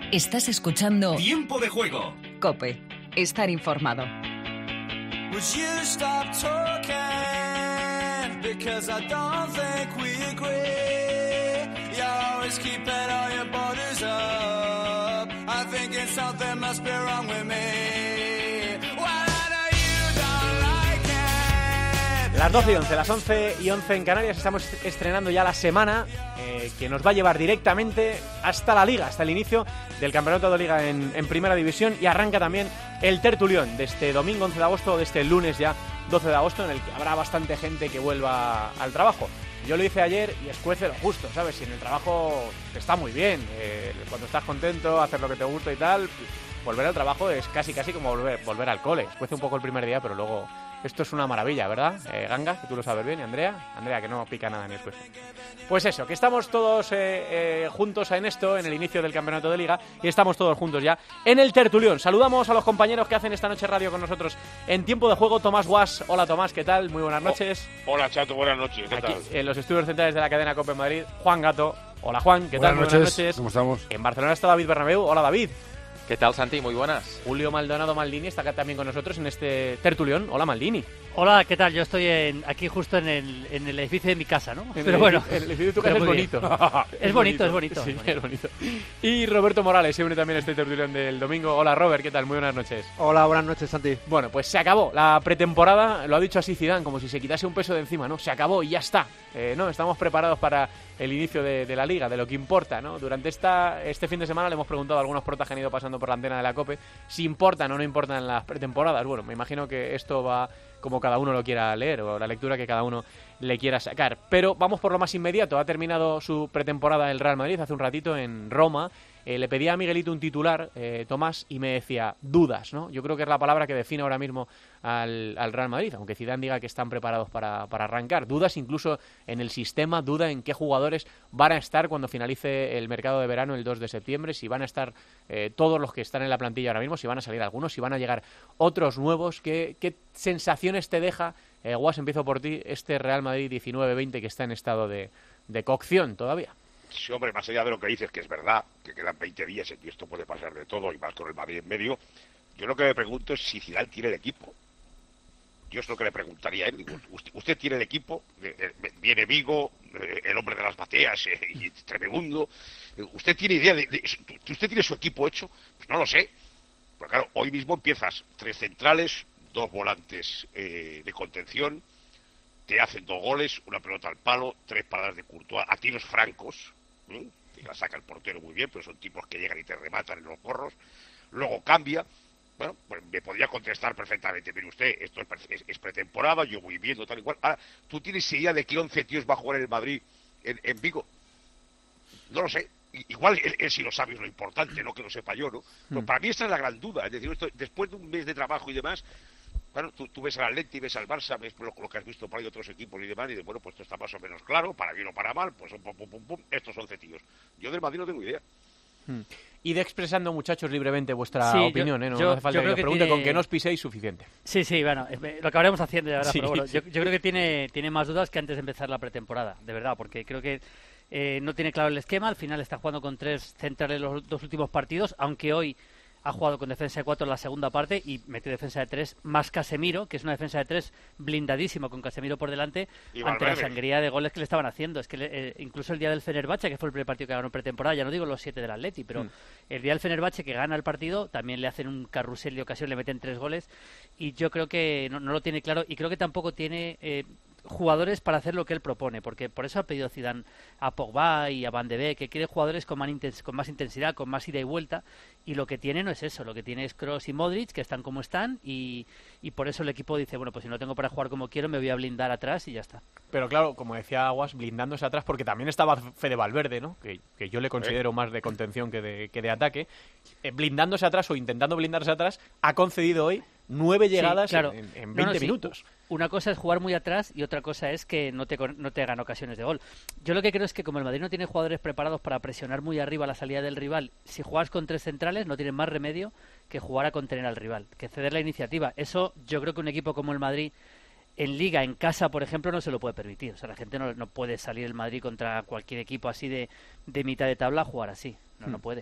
Estás escuchando Tiempo de Juego. COPE. Estar informado. Would you stop talking? Because I don't think we agree. You're always keeping all your borders up. I'm thinking something must be wrong with me. Well, I know you don't like it. Las 12:11, las 11:11 en Canarias. Estamos estrenando ya la semana que nos va a llevar directamente hasta la Liga, hasta el inicio del Campeonato de Liga en Primera División, y arranca también el tertulión de este domingo 11 de agosto, de este lunes ya 12 de agosto, en el que habrá bastante gente que vuelva al trabajo. Yo lo hice ayer y escuece lo justo, ¿sabes? Si en el trabajo está muy bien, cuando estás contento, hacer lo que te gusta y tal, volver al trabajo es casi como volver al cole. Escuece un poco el primer día, pero luego esto es una maravilla, ¿verdad? Ganga, que tú lo sabes bien, y Andrea, que no pica nada ni escuece. Pues eso, que estamos todos juntos en esto, en el inicio del Campeonato de Liga, y estamos todos juntos ya en el tertulión. Saludamos a los compañeros que hacen esta noche radio con nosotros en Tiempo de Juego. Tomás Guas, hola Tomás, ¿qué tal? Muy buenas noches. Hola Chato, buenas noches, ¿qué Aquí, tal? en los estudios centrales de la cadena COPE en Madrid, Juan Gato. Hola Juan, ¿qué tal? Buenas noches, ¿cómo estamos? En Barcelona está David Bernabéu. Hola David. ¿Qué tal, Santi? Muy buenas. Julio Maldonado Maldini está acá también con nosotros en este tertulión. Hola Maldini. Hola, ¿qué tal? Yo estoy aquí justo en el edificio de mi casa, ¿no? Pero bueno, el edificio de tu casa es bonito. Es bonito. Sí, es bonito. Y Roberto Morales, siempre también este tertulión del domingo. Hola Robert, ¿qué tal? Muy buenas noches. Hola, buenas noches, Santi. Bueno, pues se acabó la pretemporada, lo ha dicho así Zidane, como si se quitase un peso de encima, ¿no? Se acabó y ya está. No, estamos preparados para el inicio de la Liga, de lo que importa, ¿no? Durante este fin de semana le hemos preguntado a algunos protas que han ido pasando por la antena de la COPE si importan o no importan las pretemporadas. Bueno, me imagino que esto va como cada uno lo quiera leer, o la lectura que cada uno le quiera sacar. Pero vamos por lo más inmediato. Ha terminado su pretemporada el Real Madrid hace un ratito en Roma. Le pedía a Miguelito un titular, Tomás, y me decía dudas, ¿no? Yo creo que es la palabra que define ahora mismo al Real Madrid, aunque Zidane diga que están preparados para arrancar. Dudas incluso en el sistema, duda en qué jugadores van a estar cuando finalice el mercado de verano el 2 de septiembre, si van a estar todos los que están en la plantilla ahora mismo, si van a salir algunos, si van a llegar otros nuevos. ¿Qué sensaciones te deja, Guas, empiezo por ti, este Real Madrid 19-20 que está en estado de cocción todavía? Sí, hombre, más allá de lo que dices, que es verdad, que quedan 20 días y esto puede pasar de todo, y más con el Madrid en medio, yo lo que me pregunto es si Zidane tiene el equipo. Yo es lo que le preguntaría a él. Usted tiene el equipo, viene Vigo, el hombre de las bateas, y Tremebundo. ¿Usted tiene idea usted tiene su equipo hecho? Pues no lo sé. Pero claro, hoy mismo empiezas 3 centrales, 2 volantes de contención, te hacen 2 goles, una pelota al palo, 3 paradas de Courtois a tiros francos, que la saca el portero muy bien, pero son tipos que llegan y te rematan en los gorros. Luego cambia. Bueno, pues me podría contestar perfectamente, mire usted, esto es pretemporada, yo voy viendo tal y cual. Ahora, ¿tú tienes idea de qué 11 tíos va a jugar en el Madrid en Vigo? No lo sé. Igual él sí lo sabe, es lo importante, no que lo sepa yo, ¿no? Pero para mí esta es la gran duda. Es decir, después de un mes de trabajo y demás, bueno, tú ves al Atleti, ves al Barça, ves lo que has visto por ahí de otros equipos y demás, y dices, bueno, pues esto está más o menos claro, para bien o para mal, pues pum, estos 11 tíos. Yo del Madrid no tengo idea. Id expresando, muchachos, libremente vuestra sí, opinión, no hace falta que os pregunte, con que no os piséis suficiente. Sí, bueno, lo acabaremos haciendo, de verdad, sí, pero bueno, sí. Yo creo que tiene más dudas que antes de empezar la pretemporada, de verdad, porque creo que no tiene claro el esquema. Al final está jugando con 3 centrales los 2 últimos partidos, aunque hoy ha jugado con defensa de 4 en la segunda parte y metió defensa de 3 más Casemiro, que es una defensa de 3 blindadísimo con Casemiro por delante, y ante Valverde. la sangría de goles que le estaban haciendo. Es que incluso el día del Fenerbahce, que fue el primer partido que ganó en pretemporada, ya no digo los 7 del Atleti, pero el día del Fenerbahce que gana el partido, también le hacen un carrusel de ocasión, le meten 3 goles, y yo creo que no lo tiene claro, y creo que tampoco tiene jugadores para hacer lo que él propone, porque por eso ha pedido Zidane a Pogba y a Van de Beek, que quiere jugadores con más intensidad, con más ida y vuelta, y lo que tiene no es eso, lo que tiene es Kroos y Modric, que están como están, y por eso el equipo dice, bueno, pues si no tengo para jugar como quiero, me voy a blindar atrás y ya está. Pero claro, como decía Aguas, blindándose atrás, porque también estaba Fede Valverde, ¿no? Que yo le considero más de contención que de ataque. Blindándose atrás o intentando blindarse atrás, ha concedido hoy 9 llegadas, claro, en 20 minutos. Una cosa es jugar muy atrás y otra cosa es que no te hagan ocasiones de gol. Yo lo que creo es que como el Madrid no tiene jugadores preparados para presionar muy arriba la salida del rival, si juegas con 3 centrales no tienen más remedio que jugar a contener al rival, que ceder la iniciativa. Eso yo creo que un equipo como el Madrid en Liga, en casa, por ejemplo, no se lo puede permitir. O sea, la gente no puede salir el Madrid contra cualquier equipo así de mitad de tabla a jugar así. No puede.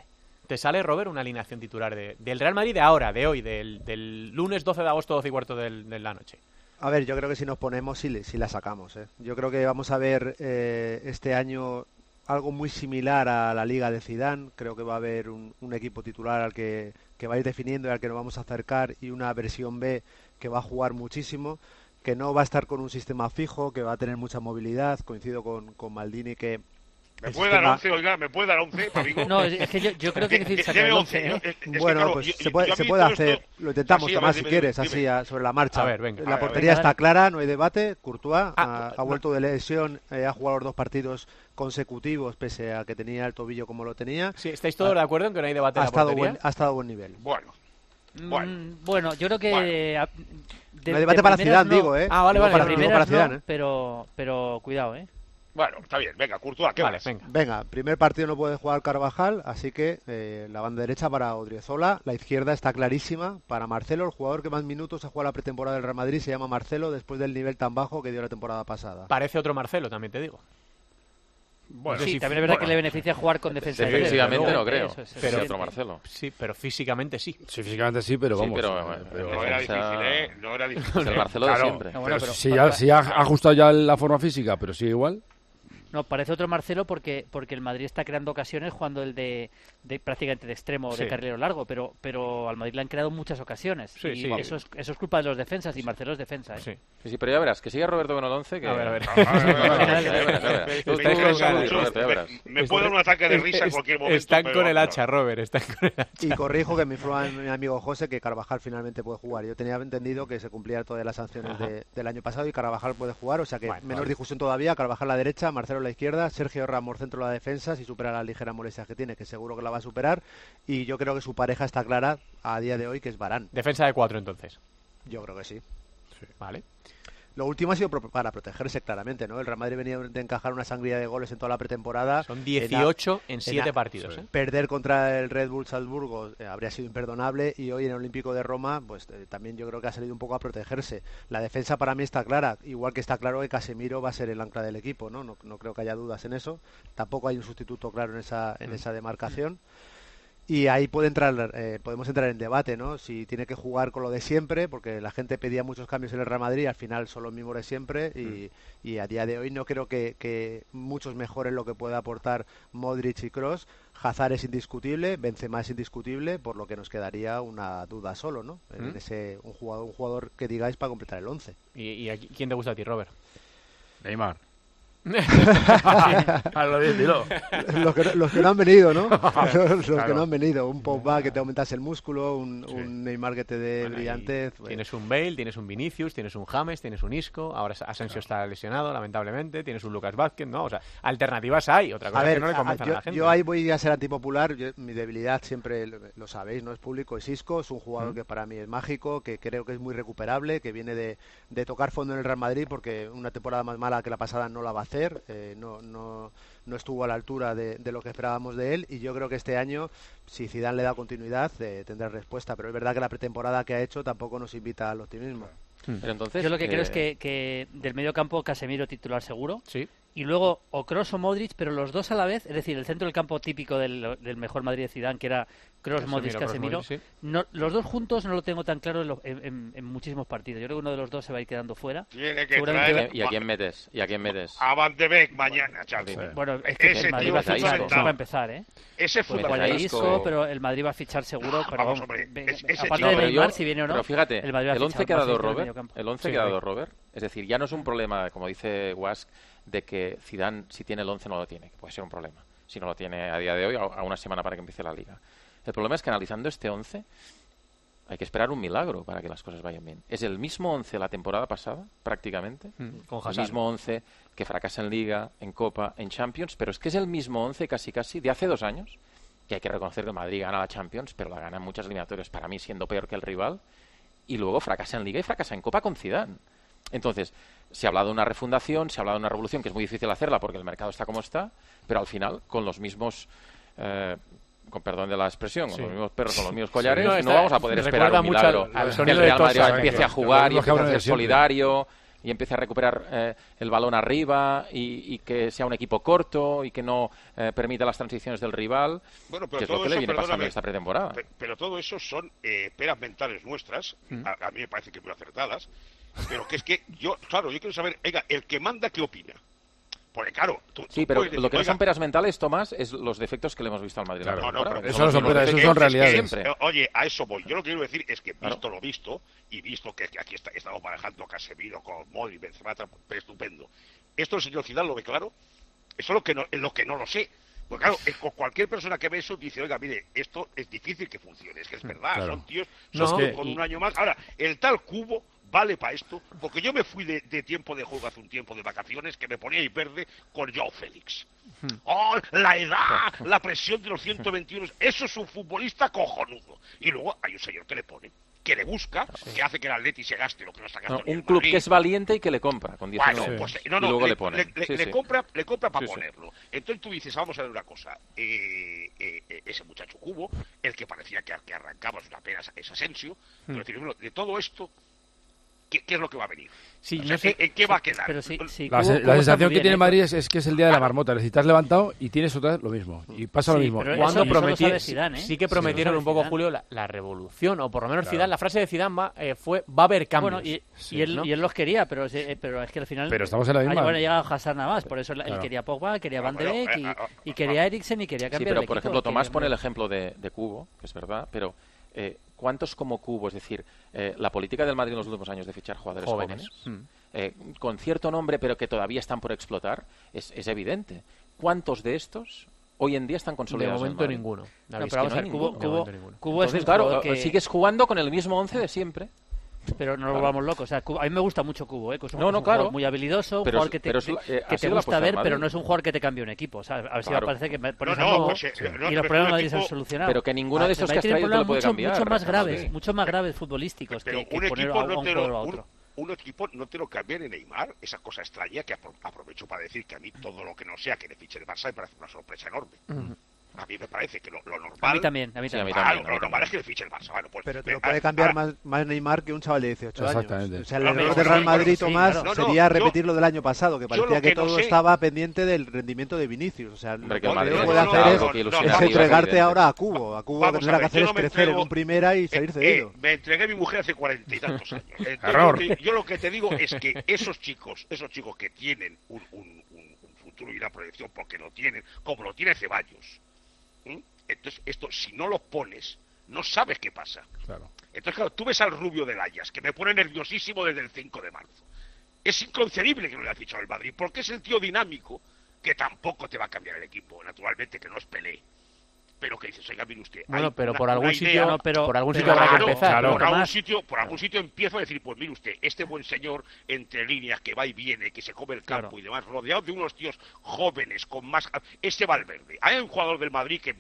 ¿Te sale, Robert, una alineación titular del Real Madrid de ahora, de hoy, del lunes 12 de agosto, 12 y cuarto de la noche? A ver, yo creo que si nos ponemos, sí la sacamos. Yo creo que vamos a ver este año algo muy similar a la Liga de Zidane. Creo que va a haber un equipo titular al que va a ir definiendo y al que nos vamos a acercar, y una versión B que va a jugar muchísimo, que no va a estar con un sistema fijo, que va a tener mucha movilidad. Coincido con Maldini que... ¿Me puede dar 11, oiga? ¿Me puede dar 11, amigo? No, es que yo creo que es difícil sacar el 11, ¿eh? Bueno, pues se puede hacer. Lo intentamos, Tomás, si quieres, así sobre la marcha. A ver, venga. La portería está clara, no hay debate. Courtois ha vuelto de lesión, ha jugado los 2 partidos consecutivos, pese a que tenía el tobillo como lo tenía. Sí, ¿estáis todos de acuerdo en que no hay debate en la portería? Ha estado a buen nivel. Bueno, yo creo que... No hay debate para Zidane, digo, ¿eh? Vale. Para primeras Zidane, no, pero cuidado, ¿eh? Bueno, está bien, venga, Courtois, ¿qué vale, más? Venga, primer partido no puede jugar Carvajal, así que la banda derecha para Odriozola, la izquierda está clarísima para Marcelo, el jugador que más minutos ha jugado la pretemporada del Real Madrid se llama Marcelo, después del nivel tan bajo que dio la temporada pasada. Parece otro Marcelo, también te digo. Bueno, sí, también es verdad que le beneficia jugar con defensa. Defensivamente no creo, pero otro Marcelo. Sí, pero físicamente sí. Sí, físicamente sí, pero vamos. Pero no era difícil, ¿eh? No era difícil. Es el Marcelo de siempre. No, bueno, pero si ha ajustado ya la forma física, pero sigue igual. No, parece otro Marcelo porque el Madrid está creando ocasiones jugando el de prácticamente de extremo, de carrilero largo, pero al Madrid le han creado muchas ocasiones. Y eso es culpa de los defensas, y Marcelo es defensa, ¿eh? Sí, pero ya verás, que siga Roberto con el 11. Que... A ver. Me puede dar un ataque de risa en cualquier momento. Están con el hacha, Robert, están con el hacha. Y corrijo que me informa mi amigo José que Carvajal finalmente puede jugar. Yo tenía entendido que se cumplían todas las sanciones del año pasado y Carvajal puede jugar, o sea que menos discusión todavía. Carvajal a la derecha, Marcelo a la izquierda, Sergio Ramos centro de la defensa, si supera la ligera molestia que tiene, que seguro que la va a superar, y yo creo que su pareja está clara a día de hoy, que es Varane. Defensa de 4 entonces. Yo creo que sí. Vale. Lo último ha sido para protegerse claramente, ¿no? El Real Madrid venía de encajar una sangría de goles en toda la pretemporada. Son 18 en 7 partidos. Perder contra el Red Bull Salzburgo habría sido imperdonable, y hoy en el Olímpico de Roma pues también yo creo que ha salido un poco a protegerse. La defensa para mí está clara, igual que está claro que Casemiro va a ser el ancla del equipo, ¿no? No creo que haya dudas en eso. Tampoco hay un sustituto claro en esa demarcación. Y ahí podemos entrar en debate, ¿no? Si tiene que jugar con lo de siempre, porque la gente pedía muchos cambios en el Real Madrid y al final son los mismos de siempre, y a día de hoy no creo que muchos mejoren lo que puede aportar Modric y Kroos. Hazard es indiscutible, Benzema es indiscutible, por lo que nos quedaría una duda solo, ¿no? En un jugador que digáis para completar el 11. ¿Y quién te gusta a ti, Robert? Neymar. Dilo. Los que no han venido, ¿no? Los que no han venido. Un Pogba que te aumentase el músculo, un Neymar que te dé brillantez. Tienes un Bale, tienes un Vinicius, tienes un James, tienes un Isco. Ahora Asensio está lesionado, lamentablemente. Tienes un Lucas Vázquez, ¿no? O sea, alternativas hay. Otra cosa que no le convenzan a la gente. Yo ahí voy a ser antipopular. Mi debilidad siempre lo sabéis, no es público, es Isco. Es un jugador que para mí es mágico, que creo que es muy recuperable, que viene de tocar fondo en el Real Madrid, porque una temporada más mala que la pasada no la va a hacer. No estuvo a la altura de lo que esperábamos de él, y yo creo que este año, si Zidane le da continuidad, tendrá respuesta, pero es verdad que la pretemporada que ha hecho tampoco nos invita al optimismo. Pero entonces, yo lo que creo es que del medio campo Casemiro titular seguro, sí, y luego o Kroos o Modric, pero los dos a la vez, es decir, el centro del campo típico del mejor Madrid de Zidane, que era Kroos, Modric, Casemiro. Sí. No, los dos juntos no lo tengo tan claro en muchísimos partidos. Yo creo que uno de los dos se va a ir quedando fuera. Tiene que traer... ¿Y a quién metes? A Van de Beek mañana, Xavi. Bueno, es que ese el Madrid va a fichar, no va a empezar, ¿eh? Ese es fundamental. Isco, pero el Madrid va a fichar seguro. Pero vamos, hombre, aparte de Neymar, si viene o no. Pero fíjate, el Madrid va a el 11 que ha dado Robert, Robert, es decir, ya no es un problema, como dice Wask, de que Zidane, si tiene el 11, no lo tiene, que puede ser un problema, si no lo tiene a día de hoy, a una semana para que empiece la Liga. El problema es que analizando este 11 hay que esperar un milagro para que las cosas vayan bien. Es el mismo 11 la temporada pasada, prácticamente, con el mismo 11 que fracasa en Liga, en Copa, en Champions, pero es que es el mismo 11 casi de hace 2 años, que hay que reconocer que el Madrid gana la Champions, pero la gana en muchas eliminatorias, para mí siendo peor que el rival, y luego fracasa en Liga y fracasa en Copa con Zidane. Entonces, se ha hablado de una refundación, se ha hablado de una revolución, que es muy difícil hacerla porque el mercado está como está, pero al final, con los mismos... con perdón de la expresión, con los mismos perros, con los mismos collares, no vamos a poder esperar un milagro. al que sonido el Real de Madrid Tosa, empiece a jugar y empiece a ser solidario, y empiece a recuperar el balón arriba y que sea un equipo corto y que no permita las transiciones del rival, Bueno, que pero es lo todo que le eso, viene pasando perdóname, en esta pretemporada. pero todo eso son peras mentales nuestras, a mí me parece que muy acertadas, pero que es que yo quiero saber, oiga, el que manda, ¿qué opina? Porque claro, Sí, pero puedes decir, lo que no oiga, son peras mentales, Tomás, es los defectos que le hemos visto al Madrid. Claro. la temporada. pero eso no son peras, eso son es que realidades. Siempre. Oye, a eso voy. Yo lo que quiero decir es que Claro. visto lo visto, y visto que aquí estamos manejando Casemiro con Modric, Benzema, estupendo. Esto el señor Zidane lo ve claro. Eso es lo que no lo sé. Pues claro, cualquier persona que ve eso dice, oiga, mire, esto es difícil que funcione. Es que es verdad, Claro. son tíos No, son es que- con un año más. Ahora, el tal Cubo vale para esto, porque yo me fui de tiempo de juego hace un tiempo de vacaciones que me ponía ahí verde con Joao Félix. ¡Oh, la edad! La presión de los 121. Eso es un futbolista cojonudo. Y luego hay un señor que le pone, que le busca, que hace que el Atleti se gaste lo que no está gastando. No, ni el un club Madrid. que es valiente y que le compra con 19 Bueno, años. pues no, y luego le pone. le compra para Sí, sí. ponerlo. Entonces tú dices, vamos a ver una cosa, ese muchacho Cubo, el que parecía que arrancaba una pena es Asensio, pero decir, bueno, de todo esto, ¿qué es lo que va a venir? Sí, O sea, no sé- ¿en qué va a quedar? Pero sí, La, Cubo se- está la muy sensación que bien, tiene ¿eh? Madrid es que es el día de la marmota. Es decir, te has levantado y tienes otra vez lo mismo. Y pasa lo Sí, mismo. pero Cuando eso lo prometí, sabe Zidane, ¿eh? sí que Eso prometieron lo un sabe poco, Zidane. Julio, la revolución, o por lo menos Claro. Zidane, la frase de Zidane fue va a haber cambios. Bueno, y Sí, él, ¿no? y él los quería, pero es que al final... Pero estamos en la misma. Bueno, llega Hazard nada más, por eso él Claro. quería Pogba, quería Van de bueno, Beek y quería Eriksen y quería Sí, cambiar pero el por equipo, ejemplo, Tomás quería- pone el ejemplo de Cubo, que es verdad, pero ¿cuántos como Cubo? Es decir, la política del Madrid en los últimos años de fichar jugadores jóvenes, con cierto nombre pero que todavía están por explotar, es evidente. ¿Cuántos de estos hoy en día están De consolidados en el momento Madrid? ninguno. No, David, pero vamos no a hay ver, ninguno. Cubo, De momento ninguno. Cubo es un Entonces, claro, jugador que... sigues jugando con el mismo 11 de siempre. Pero no nos volvamos locos. O sea, a mí me gusta mucho Cubo, ¿eh? Que es un, No, es no, un claro. jugador muy habilidoso, un Pero jugador es- que te, pero es la- que ha te sido la gusta apuesta ver, del pero Madrid. no es un jugador que te cambie un equipo. O sea, a ver si me Claro. parece que me pones No, a no, Cubo pues, y no, los pero problemas un nadie se han equipo- solucionado. Pero que ninguno de estos que has tiene traído te lo puede problemas cambiar. mucho más graves, Sí. mucho más graves futbolísticos Pero que un poner equipo a un no te jugador a lo, otro. un equipo no te lo cambia ni Neymar, esa cosa extraña que aprovecho para decir que a mí todo lo que no sea que le fiche el Barça me parece una sorpresa enorme. A mí me parece que lo normal... A mí también, a mí Sí, a mí también. también. Claro, lo normal es que le fiche el Barça. Bueno, pues, Pero te lo ah, puede cambiar ahora, más Neymar que un chaval de 18 años. Exactamente. O sea, el No, error pero del Real sí, Madrid, sí, Tomás, claro. No, no, sería yo- repetir lo del año pasado, que yo parecía lo que que no todo sé- estaba pendiente del rendimiento de Vinicius. O sea, Hombre, que lo el Madrid que no, puede no, hacer no, es, no, no, es no, no, entregarte no, ahora a Cubo. A Cubo lo que Vamos tendrá a que ver, hacer yo es no me crecer en entrego- un primera y salir cedido. me entregué a mi mujer hace 40 y tantos años. Entonces, Error. yo lo que te digo es que esos chicos que tienen un futuro y una proyección porque lo tienen, como lo tiene Ceballos, entonces esto, si no los pones, no sabes qué pasa. Claro. Entonces, claro, tú ves al rubio del Ajax, que me pone nerviosísimo desde el 5 de marzo. Es inconcebible que no le haya fichado el Madrid, porque es el tío dinámico que tampoco te va a cambiar el equipo, naturalmente, que no es Pelé. Pero que dices, oiga, mire usted... Bueno, hay pero una- por algún una sitio, idea- no, pero- por algún pero sitio habrá que Claro, empezar. claro. Por algún sitio empiezo a decir, pues mire usted, este buen señor entre líneas que va y viene, que se come el campo Claro. y demás, rodeado de unos tíos jóvenes con más... Este Valverde. Hay un jugador del Madrid que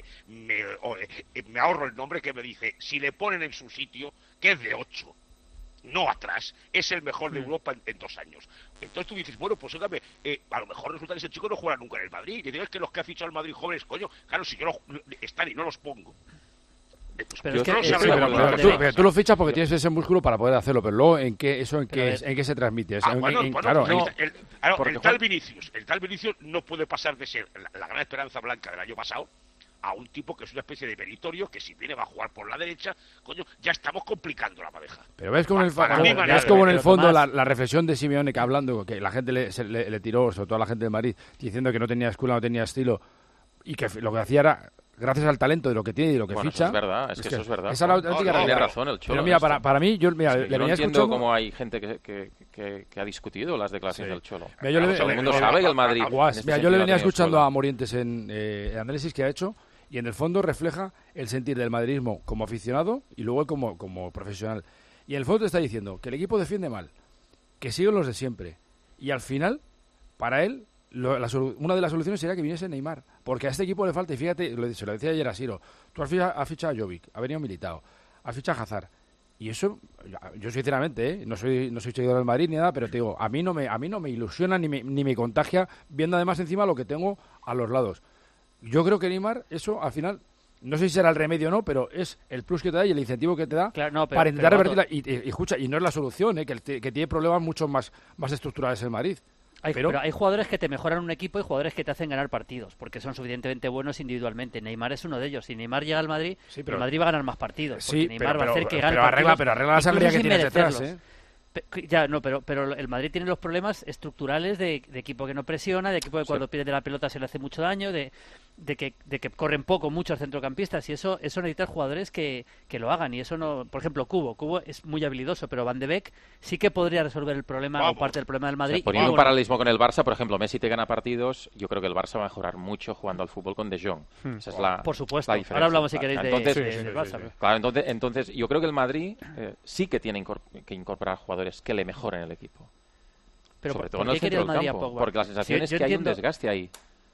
me ahorro el nombre, que me dice, si le ponen en su sitio, que es de 8, no atrás, es el mejor de Europa en 2 años. Entonces tú dices, bueno, pues óigame, a lo mejor resulta que ese chico no juega nunca en el Madrid, y dices que los que ha fichado el Madrid jóvenes, coño, claro, si yo están y no los pongo. Pues, Pero es que no lo eso- sabe Sí, cómo pero- lo pero hace. tú lo fichas porque tienes ese músculo para poder hacerlo, pero luego ¿en qué Pero se transmite? Ah, bueno, Claro, pues no, porque el tal Vinicius no puede pasar de ser la gran esperanza blanca del año pasado a un tipo que es una especie de meritorio que si viene va a jugar por la derecha, coño, ya estamos complicando la pareja. pero ves como en el, Para mí, como- manera ves de como en ver, el pero fondo Tomás- la reflexión de Simeone que hablando, que la gente le tiró, sobre todo la gente de Madrid, diciendo que no tenía escuela, no tenía estilo, y que lo que hacía era, gracias al talento de lo que tiene y de lo que Bueno, ficha... eso es verdad, es que eso es verdad. Esa es la No, auténtica no, realidad. tiene razón el Cholo. Pero mira, en esto. para mí, yo Yo le no venía entiendo escuchando... cómo hay gente que ha discutido las declaraciones Sí. del Cholo. Mira, yo le- Todo el mundo Mira, sabe que el Madrid... Guas. en este Mira, yo sentido le ha venía tenido escuchando escuela. a Morientes en el análisis que ha hecho y en el fondo refleja el sentir del madridismo como aficionado y luego como profesional. Y en el fondo te está diciendo que el equipo defiende mal, que siguen los de siempre. Y al final, para él, una de las soluciones sería que viniese Neymar. Porque a este equipo le falta, y fíjate, se lo decía ayer a Siro, tú has fichado a Jovic, ha venido Militao, has fichado a Hazard. Y eso, yo sinceramente, no soy seguidor del Madrid ni nada, pero te digo, a mí no me ilusiona ni me contagia, viendo además encima lo que tengo a los lados. Yo creo que Neymar, eso al final, no sé si será el remedio o no, pero es el plus que te da y el incentivo que te da Claro, no, para intentar pero, revertirla. Y escucha, y no es la solución, que tiene problemas mucho más estructurales el Madrid. Pero hay jugadores que te mejoran un equipo y jugadores que te hacen ganar partidos, porque son suficientemente buenos individualmente. Neymar es uno de ellos. Si Neymar llega al Madrid, el Madrid va a ganar más partidos. Sí, Neymar va a hacer que gane pero arregla la sangría que tienes detrás, ¿eh? Ya, no, pero el Madrid tiene los problemas estructurales de equipo que no presiona, de equipo que cuando pierde la pelota se le hace mucho daño, de que corren poco muchos centrocampistas, y eso necesita jugadores que lo hagan. Y eso no, por ejemplo, Cubo es muy habilidoso, pero Van de Beek sí que podría resolver el problema o parte del problema del Madrid. Poniendo un paralelismo con el Barça, por ejemplo, Messi te gana partidos, yo creo que el Barça va a mejorar mucho jugando al fútbol con De Jong. Esa es por supuesto. la diferencia. Ahora hablamos, si queréis, del Barça. Claro, entonces yo creo que el Madrid sí que tiene que incorporar jugadores que le mejoren el equipo. Pero sobre todo ¿por en el qué quería centro el del Madrid a campo, Pogba? porque la sensación es que hay un desgaste ahí.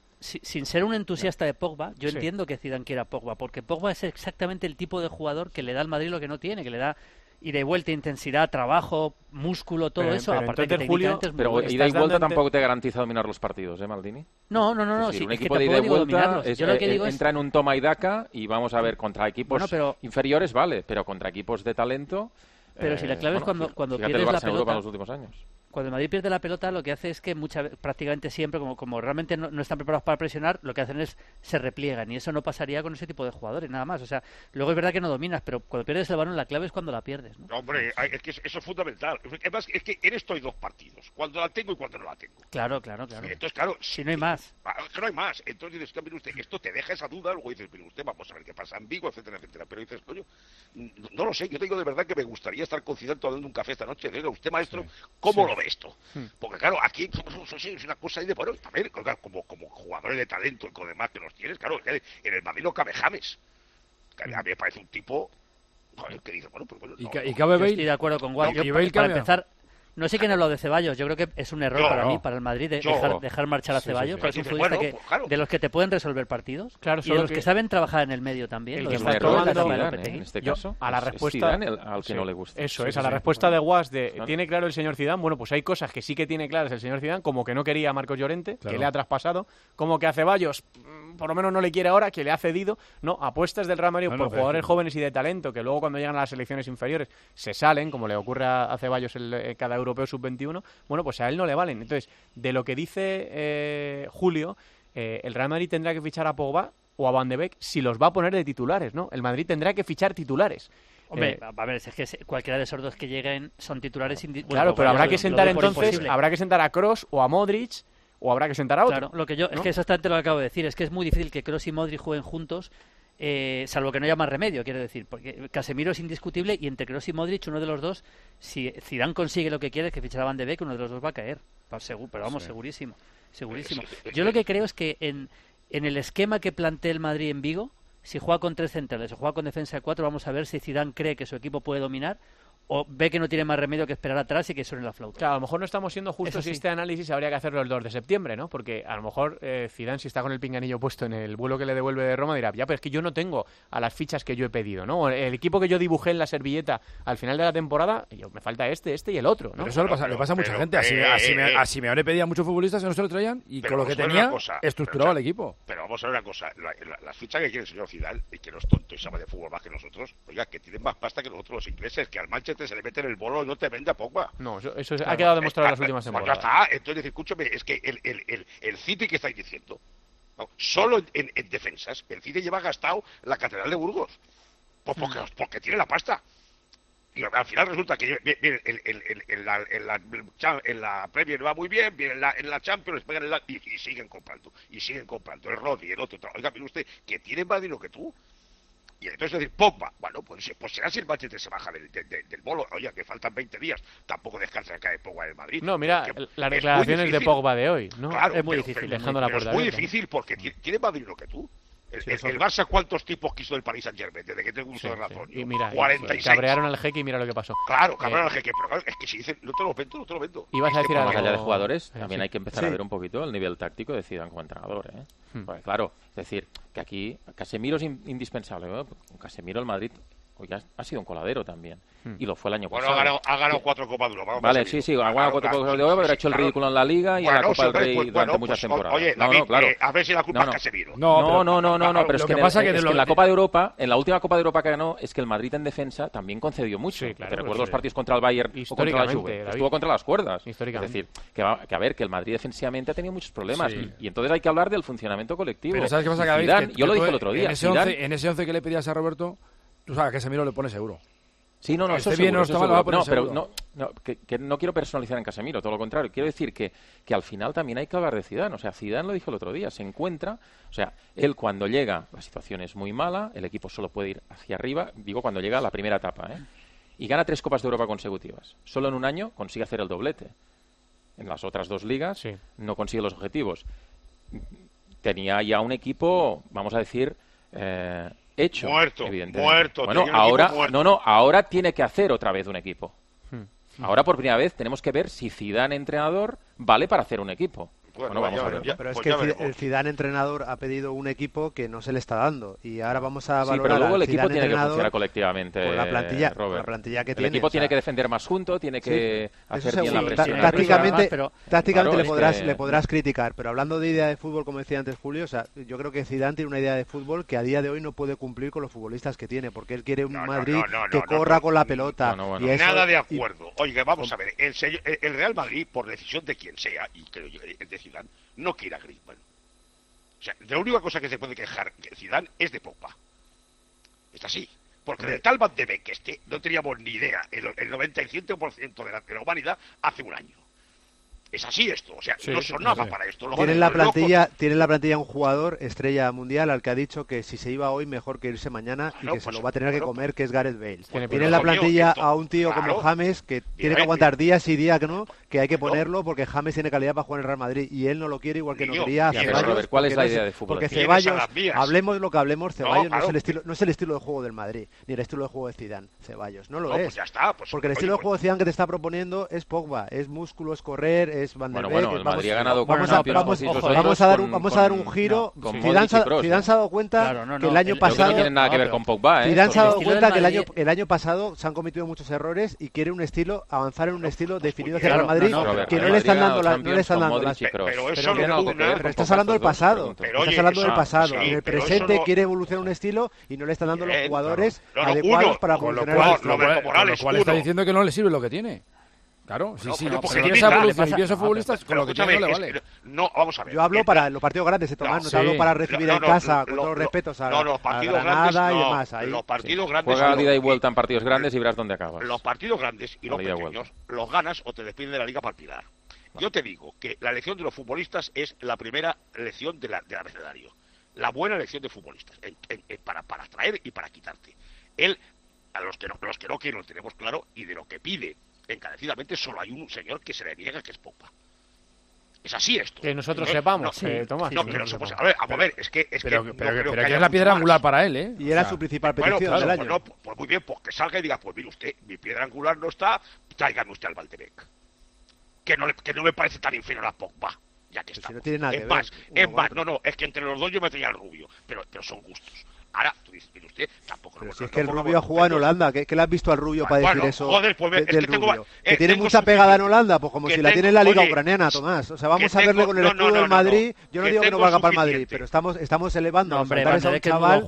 Sin ser un entusiasta de Pogba, yo entiendo que Zidane quiera a Pogba, porque Pogba es exactamente el tipo de jugador que le da al Madrid lo que no tiene, que le da ida y vuelta, intensidad, trabajo, músculo, todo eso, aparte de que técnicamente es muy bueno. Ida y vuelta tampoco te garantiza dominar los partidos, Maldini? No. Es decir, un equipo de ida y vuelta entra en un toma y daca y vamos a ver contra equipos inferiores, vale, pero contra equipos de talento. Pero si la clave es cuando pierdes la pelota. En los últimos años. Cuando el Madrid pierde la pelota, lo que hace es que prácticamente siempre, como realmente no están preparados para presionar, lo que hacen es se repliegan, y eso no pasaría con ese tipo de jugadores, nada más. O sea, luego es verdad que no dominas, pero cuando pierdes el balón, la clave es cuando la pierdes, ¿no? Hombre, es que eso es fundamental. Además, es que en esto hay dos partidos, cuando la tengo y cuando no la tengo. Claro. Entonces, claro, si no hay más. Que no hay más. Entonces dices, mire usted, esto te deja esa duda, luego dices, mire usted, vamos a ver qué pasa en Vigo, etcétera. Pero dices, coño, no lo sé, yo te digo de verdad que me gustaría estar con Zidane tomando un café esta noche. Diga, usted, maestro, ¿cómo lo ve esto? Porque claro, aquí es una cosa ahí de, bueno, también, como jugadores de talento y con demás que los tienes, claro, en el Madrid no cabe James. A mí me parece un tipo, joder, que dice, bueno, pues bueno. Y cabe Bale. Estoy de acuerdo con Guay. Para empezar, no sé quién habló de Ceballos. Yo creo que es un error para mí, para el Madrid, dejar marchar a Ceballos, porque es un futbolista de los que te pueden resolver partidos, y de los que saben trabajar en el medio también. El que está tomando en este caso, a la respuesta al que no le gusta. Eso es, a la respuesta de Guas de ¿tiene claro el señor Zidane? Bueno, pues hay cosas que sí que tiene claras el señor Zidane, como que no quería a Marcos Llorente, que le ha traspasado, como que a Ceballos por lo menos no le quiere ahora, que le ha cedido. No, apuestas del Real Madrid por jugadores jóvenes y de talento, que luego cuando llegan a las selecciones inferiores se salen, como le ocurre a Ceballos cada europeo sub-21, bueno, pues a él no le valen. Entonces, de lo que dice Julio, el Real Madrid tendrá que fichar a Pogba o a Van de Beek si los va a poner de titulares, ¿no? El Madrid tendrá que fichar titulares. Hombre, a ver, es que cualquiera de esos dos que lleguen son titulares. Claro, pero habrá que sentar entonces, habrá que sentar a Kroos o a Modric, o habrá que sentar a otro. Claro, es que exactamente lo que acabo de decir, es que es muy difícil que Kroos y Modric jueguen juntos, salvo que no haya más remedio, quiero decir, porque Casemiro es indiscutible, y entre Kroos y Modric, uno de los dos, si Zidane consigue lo que quiere, que fichar a Van de Beek, uno de los dos va a caer, pero vamos, segurísimo. Yo lo que creo es que en el esquema que plantea el Madrid en Vigo, si juega con 3 centrales o juega con defensa de 4, vamos a ver si Zidane cree que su equipo puede dominar, o ve que no tiene más remedio que esperar atrás y que suene la flauta. Claro, a lo mejor no estamos siendo justos si este análisis habría que hacerlo el 2 de septiembre, ¿no? Porque a lo mejor Zidane, si está con el pinganillo puesto en el vuelo que le devuelve de Roma, dirá, ya, pero es que yo no tengo a las fichas que yo he pedido, ¿no? El equipo que yo dibujé en la servilleta al final de la temporada, me falta este y el otro, ¿no? Pero eso le pasa a mucha gente. A Simeone pedía muchos futbolistas que no se lo traían, y con lo que tenía estructuraba el equipo. Pero vamos a ver una cosa, las fichas que quiere el señor Zidane, y que no es tonto y sabe de fútbol más que nosotros, oiga, que tienen más pasta que nosotros los ingleses, que al Manchester se le meten el bolo y no te vende a Pogba. No, eso ha quedado demostrado en las últimas temporadas. Ya está, entonces escúchame, es que el City que estáis diciendo, solo en defensas, el City lleva gastado la Catedral de Burgos, pues porque tiene la pasta. Y al final resulta que en la Premier va muy bien, viene en la Champions, pegan y siguen comprando. El Rodri, el otro. Oiga, mire usted, que tiene más dinero que tú. Y entonces decir, Pogba, bueno, pues será si el Manchester se baja del bolo. Oye, que faltan 20 días, tampoco descansa de caer Pogba en el Madrid. No, mira, las declaraciones de Pogba de hoy, ¿no? Claro, es muy difícil, dejando la puerta abierta. Es muy abierta. difícil porque tiene más dinero que tú. El Barça, ¿cuántos tipos quiso del Paris Saint-Germain? Desde que tengo uso de razón. Y mira, 46. Cabrearon al jeque y mira lo que pasó. Claro, cabrearon al jeque, pero claro, es que si dicen, no te lo vendo. Ibas a decir más algo. allá de jugadores, también hay que empezar a ver un poquito el nivel táctico de Zidane como entrenador, Porque claro, es decir, que aquí Casemiro es indispensable, ¿no? Con Casemiro el Madrid hoy ha sido un coladero también. Y lo fue el año Bueno, pasado. ha ganado 4 Copas de Europa. Vale, sí, ha ganado 4 Copas de Europa, pero ha hecho el ridículo en la Liga y en la Copa del Rey durante muchas temporadas. Oye, David, a ver si la culpa es Casemiro. No, pero es que en la Copa de Europa, en la última Copa de Europa que ganó, es que el Madrid en defensa también concedió mucho. Sí, claro, te recuerdo los partidos contra el Bayern o contra la Juve. Estuvo contra las cuerdas. Es decir, que a ver, que el Madrid defensivamente ha tenido muchos problemas. Y entonces hay que hablar del funcionamiento colectivo. Pero ¿sabes qué pasa, David? Yo lo dije el otro día. En ese 11 que le pedías a Roberto, tú sabes que Casemiro le pone seguro. Sí, no, eso bien seguro, no está mal, lo va a poner pero seguro. que no quiero personalizar en Casemiro, todo lo contrario. Quiero decir que al final también hay que hablar de Zidane. O sea, Zidane lo dijo el otro día, se encuentra, o sea, él cuando llega, la situación es muy mala, el equipo solo puede ir hacia arriba, digo cuando llega a la primera etapa, y gana 3 Copas de Europa consecutivas. Solo en un año consigue hacer el doblete. En las otras 2 ligas no consigue los objetivos. Tenía ya un equipo, vamos a decir, hecho, muerto. Bueno, ahora tiene que hacer otra vez un equipo. Ahora por primera vez tenemos que ver si Zidane entrenador vale para hacer un equipo. Bueno, vamos a ver. Pero es que el Zidane entrenador ha pedido un equipo que no se le está dando y ahora vamos a valorar. Sí, pero luego el equipo tiene que funcionar colectivamente, con la plantilla, Robert. Con la plantilla que el tiene. El equipo tiene que defender más junto, tiene que hacer bien la presión. Tácticamente le podrás criticar, pero hablando de idea de fútbol, como decía antes Julio, o sea, yo creo que Zidane tiene una idea de fútbol que a día de hoy no puede cumplir con los futbolistas que tiene, porque él quiere un Madrid que corra con la pelota. Y eso, nada de acuerdo. Oiga, vamos a ver, el Real Madrid, por decisión de quien sea, y creo yo, de Zidane, no quiere a Griezmann. O sea, la única cosa que se puede quejar Zidane es de Pogba. Es así. Porque del tal Van de Beek que no teníamos ni idea el 95% de la humanidad hace un año. Es así esto, o sea, no sonaba para esto. Tiene en la plantilla un jugador estrella mundial al que ha dicho que si se iba hoy mejor que irse mañana y que se lo va a tener que comer, que es Gareth Bale. Tiene en la plantilla a un tío como James que tiene que aguantar días y días que hay que ponerlo porque James tiene calidad para jugar en el Real Madrid y él no lo quiere igual que no quería Ceballos. ¿Cuál es la idea de fútbol? Porque Ceballos, hablemos lo que hablemos, Ceballos no es el estilo de juego del Madrid, ni el estilo de juego de Zidane. Ceballos, no lo es. Porque el estilo de juego de Zidane que te está proponiendo es Pogba, es músculo, es correr, es Van de Beek. El Madrid ha ganado vamos a dar un giro. Zidane se ha dado cuenta que el año pasado no tiene nada que ver con Pogba. Zidane se ha dado cuenta que el año pasado se han cometido muchos errores y quiere un estilo, avanzar en un estilo definido hacia el Real Madrid que no le están dando las. Pero estás hablando del pasado. Estás hablando del pasado. En el presente quiere evolucionar un estilo y no le están dando los jugadores adecuados para evolucionar. Lo cual está diciendo que no le sirve lo que tiene. Claro, si quieres evolución y piensa futbolistas, con lo que tiene no le vale. No, vamos a ver. Yo hablo para los partidos grandes, Tomás, no te hablo para recibir en casa, con todos los respetos a Granada y demás. Los partidos grandes... Juega ida y vuelta en partidos grandes y verás dónde acabas. Los partidos grandes y los pequeños los ganas o te despiden de la Liga para pilar. Yo te digo que la elección de los futbolistas es la primera elección del abecedario. La buena elección de futbolistas, para atraer y para quitarte. A los que no quieren lo tenemos claro, y de lo que pide encarecidamente solo hay un señor que se le niega, que es Pogba. Es así esto. Que nosotros sepamos, Tomás. No, que no se puede. A ver, es que que es la piedra angular para él, Y era su principal petición del año. Pues muy bien, pues que salga y diga, pues mire usted, mi piedra angular no está, tráigame usted al Van de Beek. Que no me parece tan inferior a Pogba, ya que está. Si no tiene nada es más, es que entre los dos yo me traía al Rubio, pero son gustos. Ahora, tú dices, mire usted, tampoco... Pero si es que el Rubio ha jugado en Holanda, ¿qué le has visto al Rubio para decir eso del Rubio? Que tiene mucha pegada en Holanda, pues como si la tiene en la Liga ucraniana, Tomás. O sea, vamos a verle con el escudo del Madrid. Yo no digo que no valga para el Madrid, pero estamos elevando a un chaval...